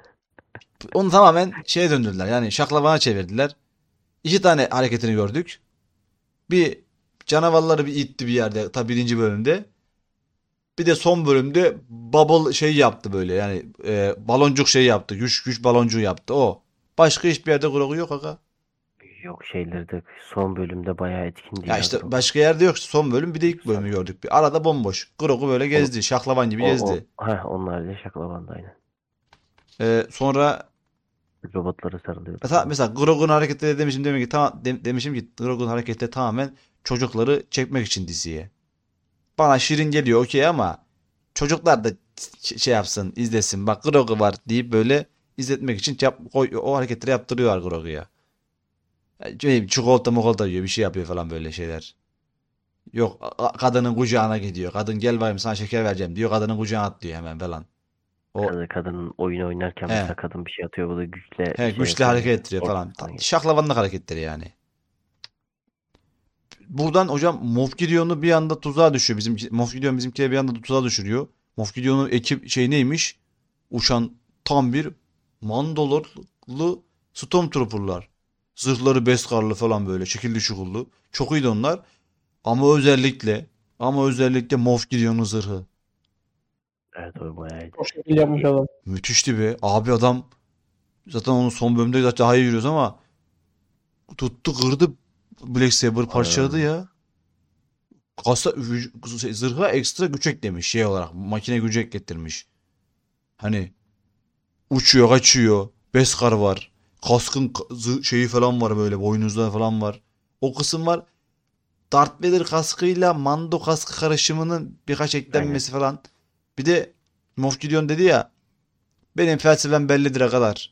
Speaker 1: Onu tamamen şeye döndürdüler. Yani şaklabana çevirdiler. İki tane hareketini gördük. Bir canavarları bir itti bir yerde. Tabi birinci bölümde. Bir de son bölümde bubble şey yaptı böyle. Yani e, baloncuk şey yaptı. Güç güç baloncuğu yaptı o. Başka hiçbir yerde Grogu yok aga.
Speaker 2: Yok şeyleri de son bölümde bayağı etkindi
Speaker 1: Ya
Speaker 2: ya.
Speaker 1: işte
Speaker 2: Grogu.
Speaker 1: başka yerde yok. Son bölüm bir de ilk bölümü gördük. Bir arada bomboş. Grogu böyle gezdi. Şaklaban gibi
Speaker 2: O, o,
Speaker 1: gezdi.
Speaker 2: heh, onlar da şaklabandı aynen.
Speaker 1: Ee, sonra
Speaker 2: Robotlara sarılıyordu.
Speaker 1: mesela,
Speaker 2: falan.
Speaker 1: mesela Grogu'nun hareketleri demişim demek ki tamam de- demişim ki Grogu'nun hareketleri tamamen çocukları çekmek için diziye. Bana şirin geliyor okey ama çocuklar da ş- şey yapsın, izlesin. Bak Grogu var deyip böyle izletmek için yap, o, o hareketleri yaptırıyorlar Grogu'ya. Yani şey, çikolata mukolata yiyor, bir şey yapıyor falan böyle şeyler. Yok a- kadının kucağına gidiyor. Kadın gel bayım sana şeker vereceğim diyor. Kadının kucağına atlıyor hemen falan. O
Speaker 2: Kadın, kadının oyun oynarken
Speaker 1: he,
Speaker 2: mesela kadın bir şey atıyor bu da güçle
Speaker 1: he
Speaker 2: şey
Speaker 1: güçlü
Speaker 2: yapıyor.
Speaker 1: hareket ettiriyor falan. Ta-
Speaker 2: Ortasından geçiyor.
Speaker 1: Şaklabanlık hareketleri yani. Buradan hocam Moff Gideon'u bir anda tuzağa düşüyor. Bizim Moff Gideon bizimkileri bir anda tuzağa düşürüyor. Moff Gideon'un ekip şey neymiş? Uçan tam bir Mandalorlu Stormtrooper'lar. Zırhları Beskarlı falan böyle şekilli şukullu. Çok iyiydi onlar. Ama özellikle ama özellikle Moff Gideon'un zırhı.
Speaker 2: Evet o bayağı iyi.
Speaker 3: O şekilde yapmış adam.
Speaker 1: Müthişti be. Abi adam zaten onun son bölümde zaten daha iyi yürüyoruz ama tuttu kırdı Black Saber parçaladı
Speaker 2: Aynen.
Speaker 1: ya. Kasa vüc- şey, zırha ekstra güç eklemiş şey olarak. Makine gücü eklettirmiş. Hani uçuyor, kaçıyor. Beskar var. Kaskın ka- zı- şeyi falan var böyle boynuzları falan var. O kısım var. Darth Vader kaskıyla Mando kaskı karışımının birkaç
Speaker 2: Aynen.
Speaker 1: eklenmesi falan. Bir de Moff Gideon dedi ya benim felsefem bellidir kadar.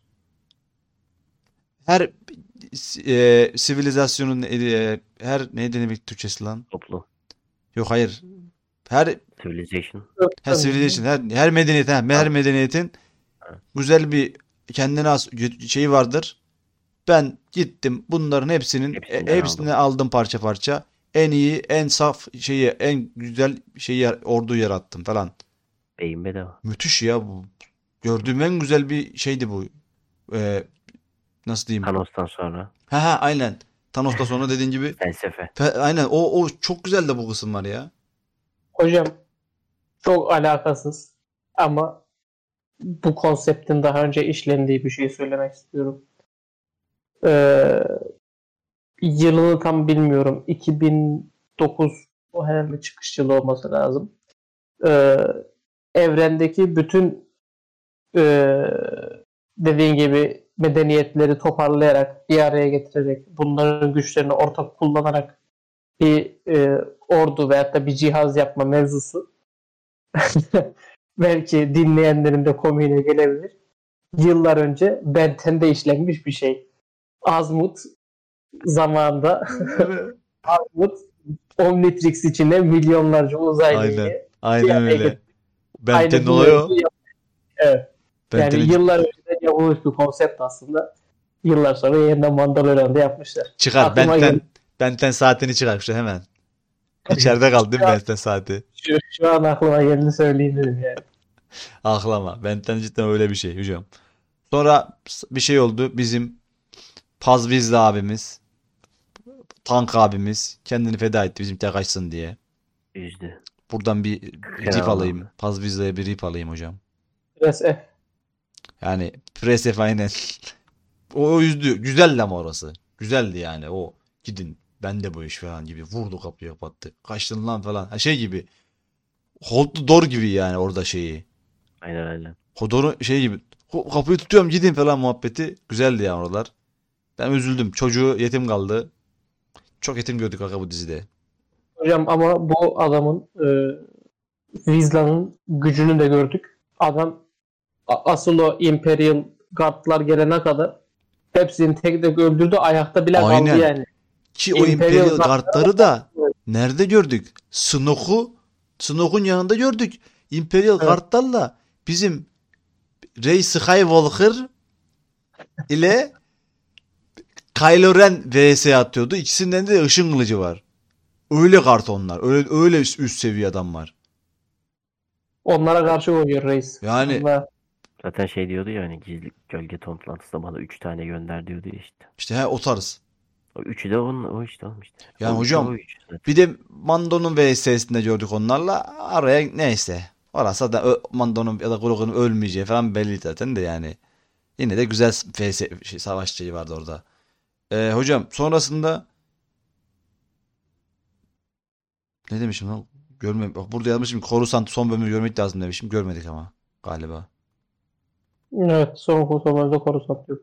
Speaker 1: Her e, sivilizasyonun e, her ne demek Türkçesi lan?
Speaker 2: Toplu.
Speaker 1: Yok hayır. Her
Speaker 2: Civilization.
Speaker 1: her civilization her, her medeniyet ha, her
Speaker 2: Ha.
Speaker 1: medeniyetin
Speaker 2: Ha.
Speaker 1: güzel bir kendine has şeyi vardır. Ben gittim bunların hepsinin e,
Speaker 2: Hepsinden
Speaker 1: hepsini
Speaker 2: aldım.
Speaker 1: aldım parça parça. En iyi, en saf şeyi, en güzel şeyi ordu yarattım falan.
Speaker 2: Beyin bedava.
Speaker 1: Müthiş ya bu. Gördüğüm en güzel bir şeydi bu. Ee, nasıl diyeyim?
Speaker 2: Thanos'tan sonra
Speaker 1: Ha ha aynen. Thanos'ta sonra dediğin gibi.
Speaker 2: felsefe.
Speaker 1: Fe- aynen o o çok güzel de bu kısım var ya.
Speaker 3: Hocam çok alakasız ama bu konseptin daha önce işlendiği bir şey söylemek istiyorum. Ee, yılını tam bilmiyorum. iki bin dokuz o herhalde çıkış yılı olması lazım. Ee, evrendeki bütün e, dediğin gibi medeniyetleri toparlayarak bir araya getirerek bunların güçlerini ortak kullanarak bir e, ordu veyahut da bir cihaz yapma mevzusu belki dinleyenlerin de komiğine gelebilir. Yıllar önce Ben ten'de işlenmiş bir şey. Azmut zamanında Azmut Omnitrix içine milyonlarca uzaylıyı
Speaker 1: Aynen.
Speaker 3: bir
Speaker 1: Aynen
Speaker 3: araya
Speaker 1: öyle.
Speaker 3: getirip
Speaker 1: Ben
Speaker 3: aynı
Speaker 1: ten
Speaker 3: bu
Speaker 1: oluyor.
Speaker 3: mevzu yap- Evet.
Speaker 1: Ben
Speaker 3: Yani
Speaker 1: teni-
Speaker 3: yıllar önce yapılmış bir konsept aslında. Yıllar sonra yeniden Mandalorian'da yapmışlar.
Speaker 1: çıkar.
Speaker 3: Aklıma
Speaker 1: Benten
Speaker 3: geldi.
Speaker 1: Benten saatini çıkarmışlar hemen. İçeride kaldı değil mi
Speaker 3: Şu an,
Speaker 1: Benten saati?
Speaker 3: şu, şu an aklıma geldi söyleyeyim dedim yani.
Speaker 1: Aklama. Benten cidden öyle bir şey hocam. Sonra bir şey oldu. Bizim Pazvizli abimiz, Tank abimiz kendini feda etti bizim tek kaçsın diye.
Speaker 2: Üzdü.
Speaker 1: Buradan bir rip
Speaker 2: Ya.
Speaker 1: alayım. Pazvizli'ye bir rip alayım hocam.
Speaker 3: Biraz F.
Speaker 1: Yani Presef aynen. O, o üzdü. Güzeldi ama orası. Güzeldi yani. O gidin ben de bu iş falan gibi. Vurdu kapıyı kapattı. Kaçtın lan falan. Ha, şey gibi. Hold the door gibi yani orada şeyi.
Speaker 2: Aynen aynen.
Speaker 1: Hodor'un şey gibi. "Ho- Kapıyı tutuyorum gidin falan muhabbeti. Güzeldi yani oralar. Ben üzüldüm. Çocuğu yetim kaldı. Çok yetim gördük aga bu dizide.
Speaker 3: Hocam ama bu adamın e, Vizla'nın gücünü de gördük. Adam a- asıl o Imperial Guard'lar gelene kadar hepsini tek tek öldürdü. Ayakta bile
Speaker 1: Aynen.
Speaker 3: kaldı yani.
Speaker 1: Ki o
Speaker 3: Imperial
Speaker 1: Imperial
Speaker 3: Guard'ları
Speaker 1: Guard'ları da nerede gördük? Snoke'u Snoke'un yanında gördük. Imperial
Speaker 3: Evet.
Speaker 1: Guard'larla bizim Rey Skywalker ile Kylo Ren vs atıyordu. İkisinden de ışın kılıcı var. Öyle kart onlar. Öyle öyle üst, üst seviye adamlar.
Speaker 3: Onlara karşı oynuyor reis.
Speaker 1: Yani
Speaker 3: Vallahi
Speaker 2: Zaten şey diyordu ya hani gizli gölge toplantısında bana üç tane gönder diyordu ya işte.
Speaker 1: işte he, o tarz.
Speaker 2: O üçü de onun, o işte oğlum işte.
Speaker 1: Yani
Speaker 2: O üçü
Speaker 1: hocam
Speaker 2: o üçü zaten.
Speaker 1: bir de Mando'nun V S'sinde gördük onlarla. Araya neyse. Orası da ö- Mando'nun ya da Grogu'nun ölmeyeceği falan belli zaten de yani. Yine de güzel V S şey, savaş şeyi vardı orada. Ee, hocam sonrasında ne demişim lan? Görmem. Bak burada yazmışım. Coruscant son bölümü görmek lazım demişim. Görmedik ama galiba.
Speaker 3: evet son kurtulmada koru satıyor.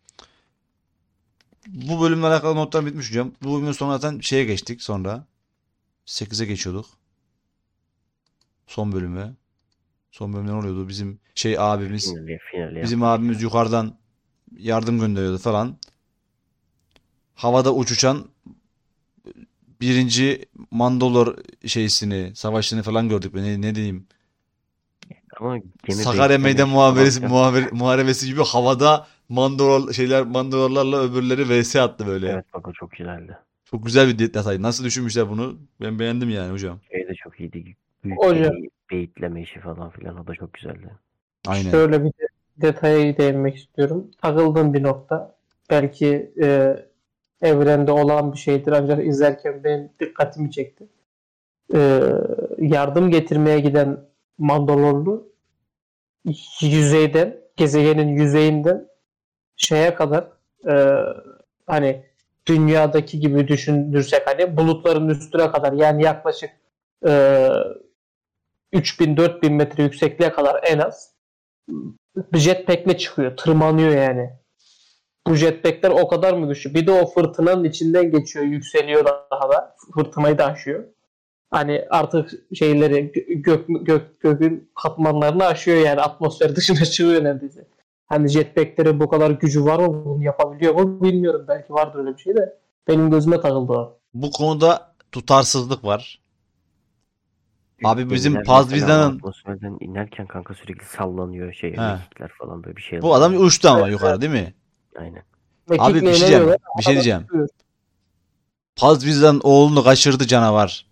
Speaker 1: Bu bölümle alakalı notlar bitmiş hocam. Bu bölümün sonra zaten şeye geçtik sonra. sekize geçiyorduk. Son bölüme. Son bölümde ne oluyordu? Bizim şey abimiz.
Speaker 2: Finali, finali
Speaker 1: Bizim
Speaker 2: yapmış.
Speaker 1: abimiz yukarıdan yardım gönderiyordu falan. Havada uçuşan birinci Mandalor şeysini, savaşını falan gördük. Ne, ne diyeyim?
Speaker 2: Ama gemi
Speaker 1: Sakarya Meydan
Speaker 2: beklemiş
Speaker 1: muharebesi,
Speaker 2: falan.
Speaker 1: muhaber, muharebesi gibi havada Mandalor şeyler Mandalorlarla öbürleri V S attı böyle.
Speaker 2: Evet bak o çok güzeldi.
Speaker 1: Çok güzel bir detay. Nasıl düşünmüşler bunu? Ben beğendim yani hocam.
Speaker 2: Şey de çok iyiydi. Büyük
Speaker 3: Hocam
Speaker 2: gemi beyitleme işi falan filan o da çok güzeldi.
Speaker 1: Aynen.
Speaker 3: şöyle bir de detaya değinmek istiyorum. Takıldığım bir nokta. Belki e, evrende olan bir şeydir ancak izlerken benim dikkatimi çekti. E, yardım getirmeye giden Mandalorlu yüzeyden, gezegenin yüzeyinden şeye kadar e, hani dünyadaki gibi düşünürsek hani bulutların üstüne kadar yani yaklaşık e, üç bin dört bin metre yüksekliğe kadar en az jetpack'le çıkıyor. Tırmanıyor yani. Bu jetpack'ler o kadar mı güçlü? Bir de o fırtınanın içinden geçiyor, yükseliyor daha da. Fırtınayı da aşıyor. Hani artık şeyleri gök, gök gökün katmanlarını aşıyor yani atmosfer dışına çıkıyor neredeyse. Hani jetpack'lerin bu kadar gücü var mı? Bunu yapabiliyor mu? Bilmiyorum. Belki vardır öyle bir şey de. Benim gözüme takıldı o.
Speaker 1: Bu konuda tutarsızlık var. Abi bizim
Speaker 2: Gemiler
Speaker 1: Paz
Speaker 2: mesela
Speaker 1: Vizdan'ın
Speaker 2: atmosferden inerken kanka sürekli sallanıyor şey
Speaker 1: He.
Speaker 2: mekikler falan böyle bir şey
Speaker 1: bu
Speaker 2: oluyor.
Speaker 1: adam uçtu ama yukarı değil mi?
Speaker 2: Aynen.
Speaker 1: Abi bir
Speaker 3: Mekikle
Speaker 1: şey
Speaker 3: inemiyorlar.
Speaker 1: diyeceğim. Bir şey
Speaker 3: Havada
Speaker 1: diyeceğim.
Speaker 3: tutuyor.
Speaker 1: Paz Vizdan'ın oğlunu kaçırdı canavar.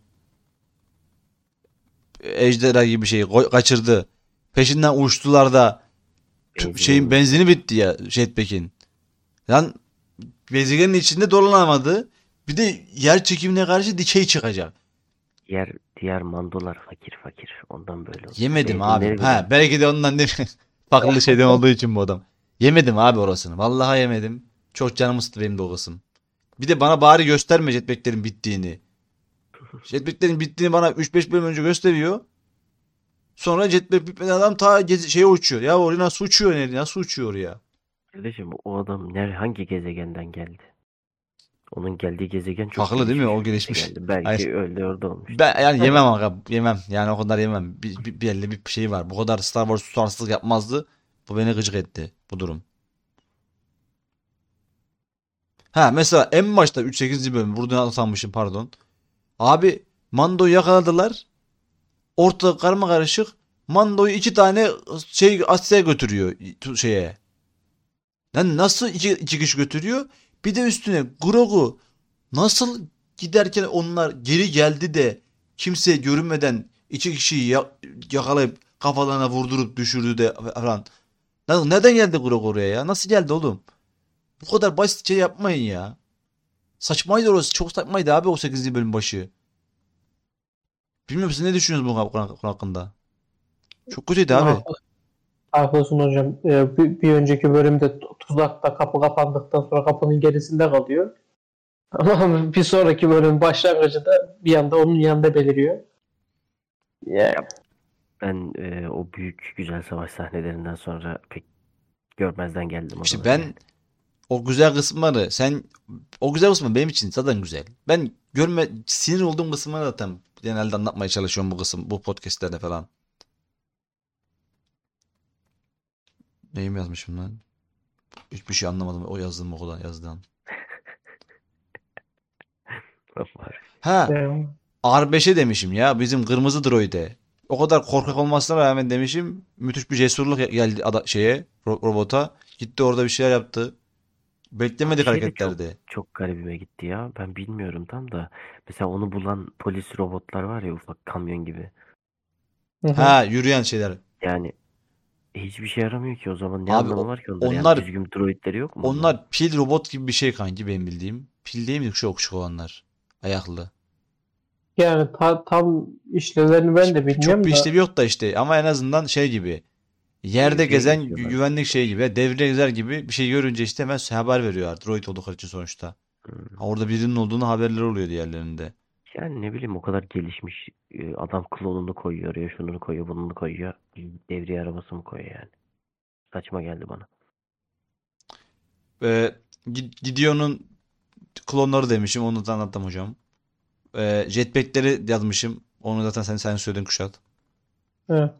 Speaker 1: Ejderha gibi bir şey koy- kaçırdı. Peşinden uçtular da tü-
Speaker 2: Benzin
Speaker 1: şeyin
Speaker 2: olmuş.
Speaker 1: benzini bitti ya Jetpack'in. Lan gezegenin içinde dolanamadı. Bir de yer çekimine karşı dikey çıkacak.
Speaker 2: Diğer diğer mandolar fakir fakir. Ondan böyle oldu.
Speaker 1: Yemedim abi.
Speaker 2: Benzinleri bile-
Speaker 1: Ha, belki de ondan değil mi? Farklı şeyden olduğu için bu adam. Yemedim abi orasını. Vallahi yemedim. Çok canımı sıktı benim de o kısım. Bir de bana bari gösterme jetpack'lerin bittiğini. Jetpack'lerin bittiğini bana üç beş bölüm önce gösteriyor. Sonra jetpack bitmeden adam ta geze- şeye uçuyor. Ya oraya nasıl uçuyor nereye? Nasıl uçuyor ya?
Speaker 2: Kardeşim o adam ner hangi gezegenden geldi? Onun geldiği gezegen çok
Speaker 1: Haklı değil mi?
Speaker 2: gelişmiş
Speaker 1: O
Speaker 2: bir
Speaker 1: gelişmiş.
Speaker 2: gezegendi. Belki
Speaker 1: Hayır.
Speaker 2: öyle orada olmuş.
Speaker 1: Ben yani yemem aga. Yemem. Yani o kadar yemem. Bir, bir, belli bir şey var. Bu kadar Star Wars tutarsızlık yapmazdı. Bu beni gıcık etti. Bu durum. Ha mesela en başta üç sekizinci bölüm. Burada atanmışım pardon. Abi Mando'yu yakaladılar. Ortalık karma karışık. Mando'yu iki tane şey Asya'ya götürüyor tu- şeye. Lan nasıl iki, iki kişi götürüyor? Bir de üstüne Grogu nasıl giderken onlar geri geldi de kimseye görünmeden iki kişiyi ya- yakalayıp kafalarına vurdurup düşürdü de falan. Lan neden geldi Grogu oraya ya? Nasıl geldi oğlum? Bu kadar basit şey yapmayın ya. Saçmaydı orası. Çok saçmaydı abi o sekizinci bölüm başı. Bilmiyorum siz ne düşünüyorsunuz bu konu konu hakkında? Çok kötüydü abi.
Speaker 3: Haklı- Haklısın hocam. Ee, bir, bir önceki bölümde tu- tuzakta kapı kapandıktan sonra kapının gerisinde kalıyor. Ama bir sonraki bölüm başlangıcı da bir anda onun yanında beliriyor. Ya,
Speaker 2: Ben e, o büyük güzel savaş sahnelerinden sonra pek görmezden geldim
Speaker 1: İşte
Speaker 2: oraları
Speaker 1: ben
Speaker 2: yani.
Speaker 1: o güzel kısımları sen o güzel kısmı benim için zaten güzel. Ben görme sinir olduğum kısımları zaten genelde anlatmaya çalışıyorum bu kısım bu podcastlerde falan. Neyim yazmışım lan? Hiçbir şey anlamadım o yazdığım okuldan yazdığım. Ha
Speaker 3: e,
Speaker 1: R beşe demişim ya bizim kırmızı droide. O kadar korkak olmasına rağmen demişim müthiş bir cesurluk geldi ada şeye ro- robota. Gitti orada bir şeyler yaptı.
Speaker 2: Ama bir
Speaker 1: Beklemedik
Speaker 2: şey de çok
Speaker 1: hareketlerdi.
Speaker 2: çok garibime gitti ya. Ben bilmiyorum tam da. Mesela onu bulan polis robotlar var ya, ufak kamyon gibi.
Speaker 3: hı hı.
Speaker 1: Ha yürüyen şeyler.
Speaker 2: Yani hiçbir şey yaramıyor ki o zaman. Ne
Speaker 1: Abi
Speaker 2: anlamı
Speaker 1: o-
Speaker 2: var ki onların? Yani
Speaker 1: onlar
Speaker 2: düzgün droidleri yok mu onların?
Speaker 1: onlar pil robot gibi bir şey kanki benim bildiğim. Pil değil mi şu okşuk olanlar? Ayaklı.
Speaker 3: Yani ta- tam işlevlerini ben de
Speaker 1: Hiç- Çok
Speaker 3: bilmiyorum
Speaker 1: bir
Speaker 3: da
Speaker 1: işlevi yok da işte ama en azından şey gibi.
Speaker 2: İyi
Speaker 1: Yerde
Speaker 2: bir şeye
Speaker 1: gezen gü-
Speaker 2: geçiyorlar.
Speaker 1: güvenlik şeyi gibi. Devre gezer gibi bir şey görünce işte hemen haber veriyor artık. Droid oldukları için sonuçta.
Speaker 2: Hmm.
Speaker 1: Ha, orada birinin olduğunu haberleri oluyor diğerlerinde.
Speaker 2: Yani ne bileyim, o kadar gelişmiş e, adam klonunu koyuyor ya, şununu koyuyor, bununu koyuyor. Devriye arabası mı koyuyor yani? Saçma geldi bana.
Speaker 1: Ee, Gi- Gideon'un klonları demişim. Onu da anlattım hocam. Ee, jetpack'leri yazmışım. Onu zaten sen sen söyledin Kuşat.
Speaker 3: evet.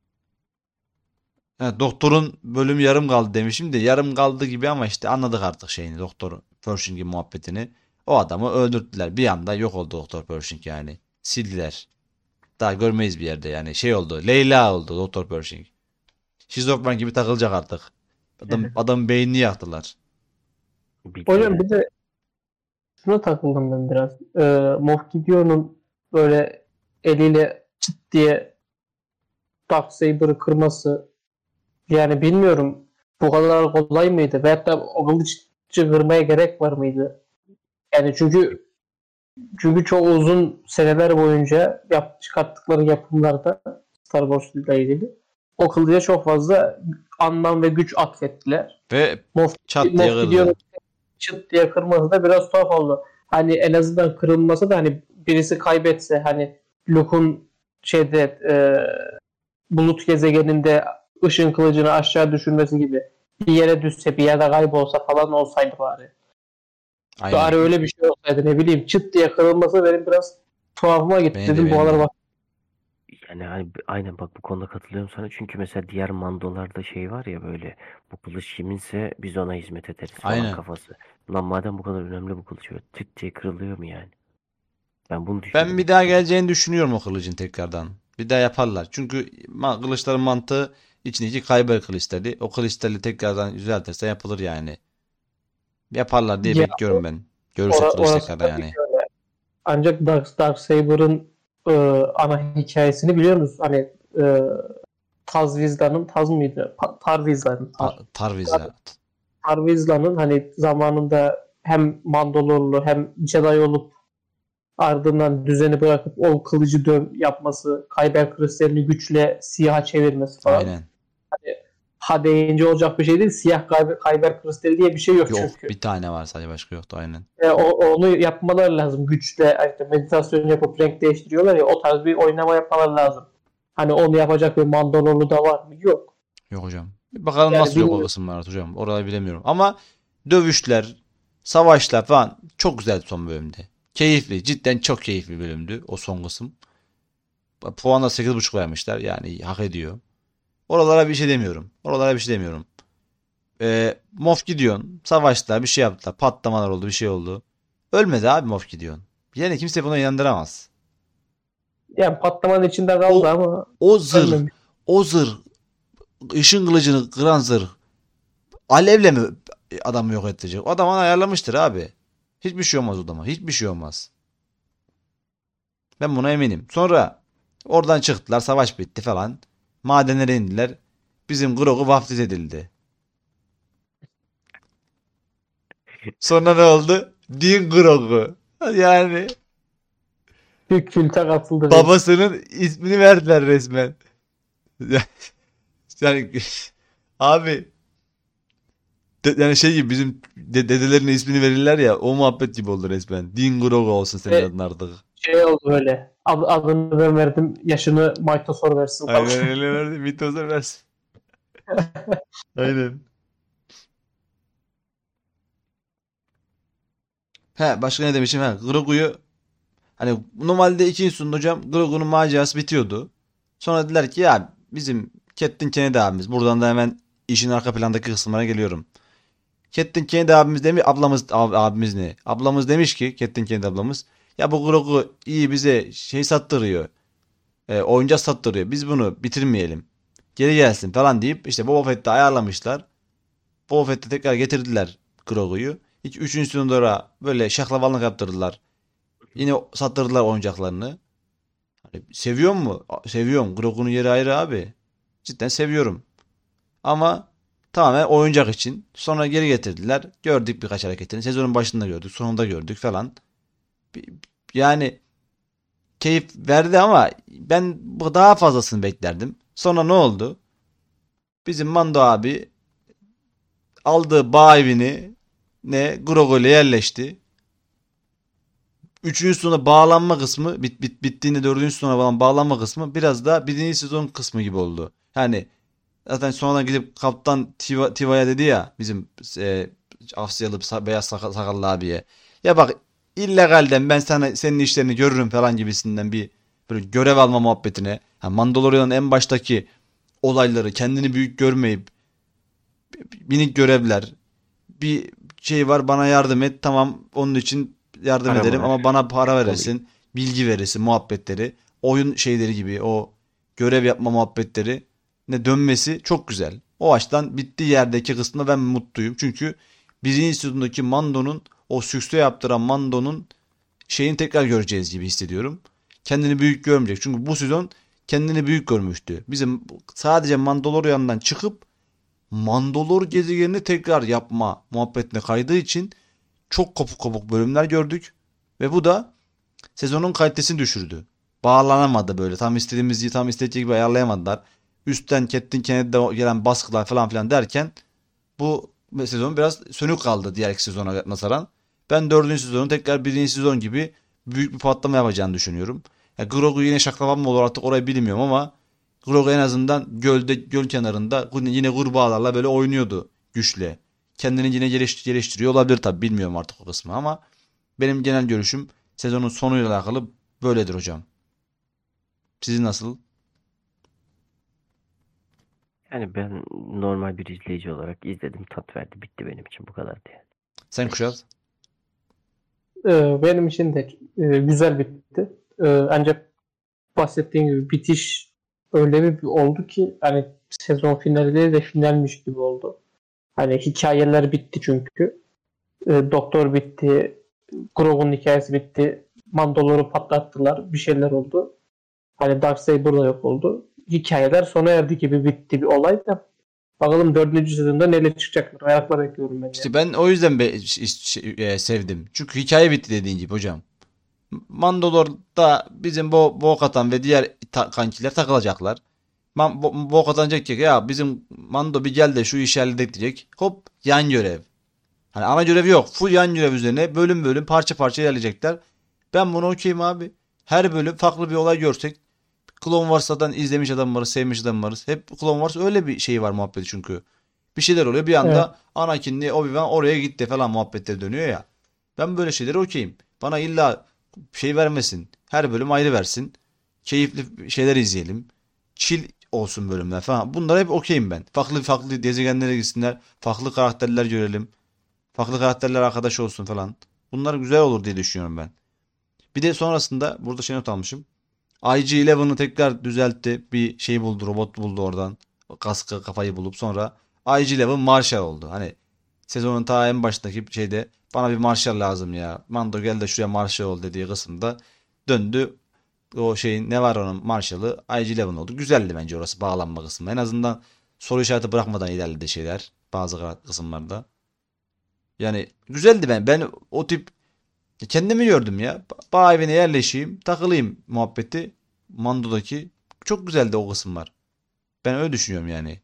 Speaker 1: Ha, doktorun bölümü yarım kaldı demişim de yarım kaldı gibi ama işte anladık artık şeyini. Doktor Pershing'in muhabbetini. O adamı öldürdüler. Bir anda yok oldu Doktor Pershing yani. Sildiler. Daha görmeyiz bir yerde yani. Şey oldu. Leyla oldu Doktor Pershing. Şizofren gibi takılacak artık. Adam, adamın beynini yaktılar.
Speaker 2: Bitti
Speaker 3: Hocam
Speaker 2: yani.
Speaker 3: bir de şuna takıldım ben biraz. Ee, Moff Gideon'un böyle eliyle çıt diye Darksaber'ı kırması, yani bilmiyorum bu kadar kolay mıydı? Veyahut da o kılıcı kırmaya gerek var mıydı? Yani çünkü çünkü çok uzun seneler boyunca yap, çıkarttıkları yapımlarda Star Wars ile ilgili o kılıca çok fazla anlam ve güç atfettiler.
Speaker 1: Ve
Speaker 3: Moff,
Speaker 1: çat diye
Speaker 3: Moff Gideon'un
Speaker 1: kırdı.
Speaker 3: çıt diye kırması da biraz tuhaf oldu. Hani en azından kırılması da hani birisi kaybetse, hani Luke'un şeyde e, bulut gezegeninde ışın kılıcını aşağı düşürmesi gibi bir yere düşse, bir yerde kaybolsa falan olsaydı bari.
Speaker 1: Aynen.
Speaker 3: Bari öyle bir şey olsaydı, ne bileyim, çıt diye kırılması benim biraz tuhafıma gitti.
Speaker 1: Beğendi,
Speaker 2: Dedim
Speaker 3: Bu kadar
Speaker 1: beğendi.
Speaker 3: bak.
Speaker 2: Yani hani b- aynen bak, bu konuda katılıyorum sana. Çünkü mesela diğer mandolarda şey var ya, böyle bu kılıç kiminse biz ona hizmet ederiz falan
Speaker 1: Aynen.
Speaker 2: kafası. Lan madem bu kadar önemli bu kılıç, böyle tık diye kırılıyor mu yani? Ben bunu
Speaker 1: Ben
Speaker 2: düşündüm
Speaker 1: bir daha
Speaker 2: açıkçası.
Speaker 1: geleceğini düşünüyorum o kılıcın tekrardan. Bir daha yaparlar. Çünkü ma- kılıçların mantığı içindeki Kyber kristali. O kristali tekrardan düzeltirse yapılır yani. Yaparlar diye
Speaker 3: Ya
Speaker 1: bekliyorum ben. Görürsek
Speaker 3: ora,
Speaker 1: kılıç
Speaker 3: orası
Speaker 1: tekrardan
Speaker 3: tabii
Speaker 1: yani.
Speaker 3: ki öyle. Ancak Dark, Darksaber'ın e, ana hikayesini biliyor musun? Hani e, Taz Vizslan'ın, Taz mıydı? Pa- Tar Vizslan'ın, Tar.
Speaker 1: Ta Tarvizya.
Speaker 3: Tar Vizslan'ın hani zamanında hem Mandalorlu hem Jedi olup ardından düzeni bırakıp o kılıcı döv yapması, Kyber kristalini güçle siyaha çevirmesi falan.
Speaker 1: Aynen.
Speaker 3: Ha deyince olacak bir şey değil. Siyah Kyber, Kyber kristali diye bir şey yok
Speaker 1: Yok
Speaker 3: çünkü.
Speaker 1: bir tane var sadece başka yoktu aynen.
Speaker 3: E, o, onu yapmaları lazım. Güçle işte meditasyon yapıp renk değiştiriyorlar ya, o tarz bir oynama yapmaları lazım. Hani onu yapacak bir Mandalorlu da var mı? Yok.
Speaker 1: Yok hocam. Bir bakalım
Speaker 3: Yani
Speaker 1: nasıl yok o
Speaker 3: bilmiyorum.
Speaker 1: kısımlar hocam. Orayı bilemiyorum. Ama dövüşler, savaşlar falan çok güzeldi son bölümde. Keyifli. Cidden çok keyifli bir bölümdü o son kısım. Puanla sekiz buçuk vermişler. Yani hak ediyor. Oralara bir şey demiyorum. Oralara bir şey demiyorum. Ee, Moff Gideon savaştılar bir şey yaptılar. Patlamalar oldu bir şey oldu. Ölmedi abi Moff Gideon. Yani kimse buna inandıramaz.
Speaker 3: Yani patlamanın içinde kaldı
Speaker 1: O
Speaker 3: ama
Speaker 1: o zırh,
Speaker 3: ölmemiş.
Speaker 1: O zırh, ışın kılıcını kıran zırh alevle mi adamı yok edecek? O adam onu ayarlamıştır abi. Hiçbir şey olmaz o adama. Hiçbir şey olmaz. Ben buna eminim. Sonra oradan çıktılar. Savaş bitti falan. Madenlere indiler. Bizim Grogu vaftiz edildi. Sonra ne oldu? Din Grogu. Yani
Speaker 3: Bir külte katıldı.
Speaker 1: babasının ismini verdiler resmen. Yani abi de- yani şey gibi bizim de- dedelerin ismini verirler ya, o muhabbet gibi oldu resmen. Din Grogu olsun senin
Speaker 3: Ve
Speaker 1: adın artık.
Speaker 3: şey oldu böyle. Ad, adını ben verdim. Yaşını Maytosor versin falan.
Speaker 1: Aynen öyle verdi. Mitoza versin. Aynen. He, başka ne demişim? He, Grogu'yu hani normalde ikinci sezonda hocam Grogu'nun macerası bitiyordu. Sonra dediler ki ya bizim Catelyn Kennedy abimiz, buradan da hemen işin arka plandaki kısımlara geliyorum. Catelyn Kennedy abimiz demiş, ablamız ab- abimiz ne? Ablamız demiş ki, Catelyn Kennedy ablamız, ya bu Grogu iyi bize şey sattırıyor. E, oyuncak sattırıyor. Biz bunu bitirmeyelim. Geri gelsin falan deyip işte Boba Fett'i ayarlamışlar. Boba Fett'i tekrar getirdiler Grogu'yu. Hiç üçüncü sezonda böyle şaklavanlık yaptırdılar. Yine sattırdılar oyuncaklarını. Hani seviyor mu? A- Seviyorum. Grogu'nun yeri ayrı abi. Cidden seviyorum. Ama tamamen oyuncak için. Sonra geri getirdiler. Gördük birkaç hareketini. Sezonun başında gördük. Sonunda gördük falan. Bir- Yani keyif verdi ama ben bu daha fazlasını beklerdim. Sonra ne oldu? Bizim Mando abi aldığı bağ evini ne Grogu ile yerleşti. Üçüncü sezona bağlanma kısmı bit, bit, bittiğinde dördüncü sezona falan bağlanma kısmı biraz daha birinci sezon kısmı gibi oldu. Yani zaten sonradan gidip Kaptan Tiva, Tiva'ya dedi ya bizim e, Asyalı sa- beyaz sakal, sakallı abiye. Ya bak, illegalden ben sana senin işlerini görürüm falan gibisinden bir böyle görev alma muhabbetine. Ha, Mandalorian'ın en baştaki olayları, kendini büyük görmeyip minik görevler, bir şey var, bana yardım et, tamam onun için yardım
Speaker 2: Para mı
Speaker 1: ederim ama
Speaker 2: ver?
Speaker 1: bana para
Speaker 2: Tabii.
Speaker 1: verirsin, bilgi verirsin muhabbetleri, oyun şeyleri gibi o görev yapma muhabbetleri ne dönmesi çok güzel. O açıdan bittiği yerdeki kısmında ben mutluyum. Çünkü birinci sezondaki Mando'nun, o sükse yaptıran Mando'nun şeyini tekrar göreceğiz gibi hissediyorum. Kendini büyük görmeyecek. Çünkü bu sezon kendini büyük görmüştü. Bizim sadece Mandalorian'dan çıkıp Mandalor gezegenini tekrar yapma muhabbetine kaydığı için çok kopuk kopuk bölümler gördük. Ve bu da sezonun kalitesini düşürdü. Bağlanamadı böyle. Tam istediğimiz, tam istediği gibi ayarlayamadılar. Üstten Catelyn Kennedy'de gelen baskılar falan filan derken bu sezon biraz sönük kaldı diğer iki sezona nazaran. Ben dördüncü sezonun tekrar birinci sezon gibi büyük bir patlama yapacağını düşünüyorum. Ya Grogu yine şaklaban mı olur artık, orayı bilmiyorum ama Grogu en azından gölde, göl kenarında yine kurbağalarla böyle oynuyordu güçle. Kendini yine geliş- geliştiriyor olabilir tabi, bilmiyorum artık o kısmı ama benim genel görüşüm sezonun sonuyla alakalı böyledir hocam. Sizin nasıl?
Speaker 2: Yani ben normal bir izleyici olarak izledim, tat verdi, bitti benim için, bu kadardı yani.
Speaker 1: Sen Kuşat?
Speaker 3: Ee, benim için de e, güzel bitti. Ee, ancak bahsettiğim gibi bitiş öyle bir oldu ki hani sezon finali değil de finalmiş gibi oldu. Hani hikayeler bitti çünkü. Ee, Doktor bitti. Grogu'nun hikayesi bitti. Mandalor'u patlattılar. Bir şeyler oldu. Hani Darksaber da yok oldu. Hikayeler sona erdi gibi bitti bir olay da. Bakalım dördüncü sezonda neler çıkacak. Merakla bekliyorum ben
Speaker 1: İşte
Speaker 3: yani.
Speaker 1: ben o yüzden be, ş- ş- e, sevdim. Çünkü hikaye bitti dediğin gibi hocam. Mandalor'da bizim Bo Bo-Katan ve diğer ta- kankiler takılacaklar. Man Bo Bo-Katan diyecek ki ya bizim Mando bir gel de şu işi halledek diyecek. Hop, yan görev. Hani ana görevi yok. Full yan görev üzerine bölüm bölüm parça parça ilerleyecekler. Ben bunu okeyim abi. Her bölüm farklı bir olay görsek. Clone Wars'tan izlemiş adam varız, sevmiş adam varız. Hep Clone Wars öyle bir şey var muhabbeti çünkü. Bir şeyler oluyor bir
Speaker 3: Evet.
Speaker 1: anda, Anakin'le Obi-Wan oraya gitti falan muhabbetleri dönüyor ya. Ben böyle şeyleri okeyim. Bana illa şey vermesin. Her bölüm ayrı versin. Keyifli şeyler izleyelim. Chill olsun bölümler falan. Bunlara hep okeyim ben. Farklı farklı gezegenlere gitsinler. Farklı karakterler görelim. Farklı karakterler arkadaş olsun falan. Bunlar güzel olur diye düşünüyorum ben. Bir de sonrasında burada şey not almışım. I G Eleven'ı tekrar düzeltti. Bir şey buldu, robot buldu oradan. Kaskı kafayı bulup sonra I G Eleven Marshall oldu. Hani sezonun ta en başındaki şeyde bana bir Marshall lazım ya. Mando gel de şuraya Marshall ol dediği kısımda döndü. O şeyin ne var onun Marshall'ı I G Eleven oldu. Güzeldi bence orası bağlanma kısmı. En azından soru işareti bırakmadan ilerledi şeyler bazı kısımlarda. Yani güzeldi ben. Ben o tip kendimi gördüm ya. Bağ evine yerleşeyim, takılayım muhabbeti. Mando'daki çok güzeldi o kısımlar. Ben öyle düşünüyorum yani.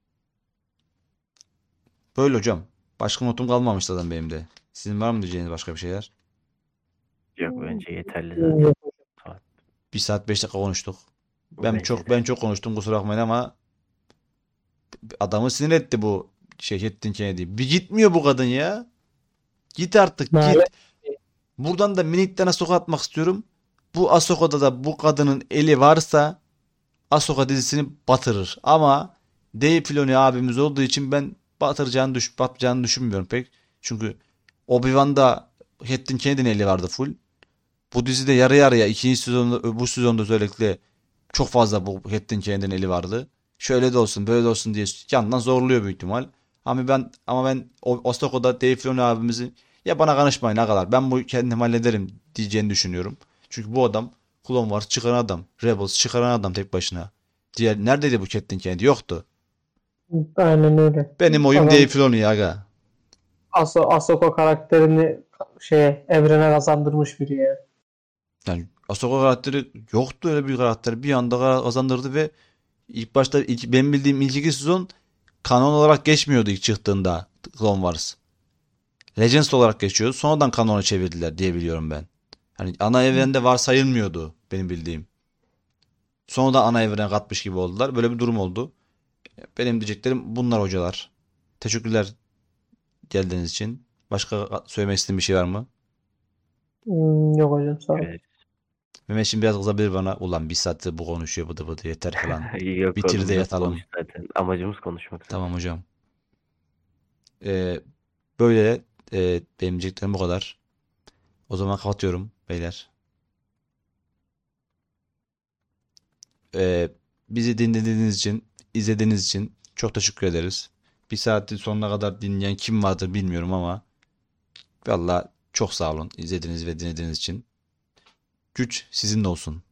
Speaker 1: Böyle hocam. Başka notum kalmamış zaten benim de. Sizin var mı diyeceğiniz başka bir şeyler?
Speaker 2: Yok, bence yeterli zaten. Saat.
Speaker 1: Bir saat beş dakika konuştuk. Ben
Speaker 2: Bence
Speaker 1: çok
Speaker 2: de.
Speaker 1: ben çok konuştum kusura bakmayın ama adamı sinir etti bu şey Chattin Kennedy. Bir gitmiyor bu kadın ya. Git artık git.
Speaker 3: Maalesef.
Speaker 1: Buradan da minik tane soka atmak istiyorum. Bu Ahsoka'da da bu kadının eli varsa Ahsoka dizisini batırır. Ama Dave Filoni abimiz olduğu için ben batıracağını, düş batacağını düşünmüyorum pek. Çünkü Obi-Wan'da Catelyn Kennedy'nin eli vardı full. Bu dizide yarı yarıya ikinci sezonda bu sezonda özellikle çok fazla bu Catelyn Kennedy'nin eli vardı. Şöyle de olsun böyle de olsun diye yandan zorluyor büyük ihtimal. Ama ben ama ben o Ahsoka'da Dave Filoni abimizi ya bana karışmayın ne kadar ben bu kendim hallederim diyeceğini düşünüyorum. Çünkü bu adam Clone Wars çıkaran adam. Rebels çıkaran adam tek başına. Diğer neredeydi bu Catelyn Kennedy? Yoktu.
Speaker 3: Aynen öyle.
Speaker 1: Benim oyum
Speaker 3: Adam
Speaker 1: Dave Filoni aga.
Speaker 3: Aso Ahsoka karakterini şeye evrene kazandırmış biri yani.
Speaker 1: Yani Ahsoka karakteri yoktu öyle bir karakter. Bir anda kazandırdı ve ilk başta ilk, benim bildiğim ilk iki sezon kanon olarak geçmiyordu ilk çıktığında Clone Wars. Legends olarak geçiyordu. Sonradan kanona çevirdiler diye biliyorum ben. Hani ana evrende varsayılmıyordu benim bildiğim. Sonradan ana evrene katmış gibi oldular. Böyle bir durum oldu. Benim diyeceklerim bunlar hocalar. Teşekkürler geldiğiniz için. Başka söylemek istediğin bir şey var mı?
Speaker 3: Hmm, yok hocam sağ ol.
Speaker 2: Evet.
Speaker 1: Mehmet şimdi biraz kızabilir bana. Ulan bir saattir bu konuşuyor bıdı bıdı yeter falan.
Speaker 2: Yok,
Speaker 1: Bitir de
Speaker 2: konumuz
Speaker 1: yatalım.
Speaker 2: konuş zaten. Amacımız konuşmak zaten.
Speaker 1: Tamam hocam. Ee, böyle e, benim diyeceklerim bu kadar. O zaman kapatıyorum beyler. Ee, bizi dinlediğiniz için, izlediğiniz için çok teşekkür ederiz. Bir saatin sonuna kadar dinleyen kim vardır bilmiyorum ama valla çok sağ olun izlediğiniz ve dinlediğiniz için. Güç sizinle olsun.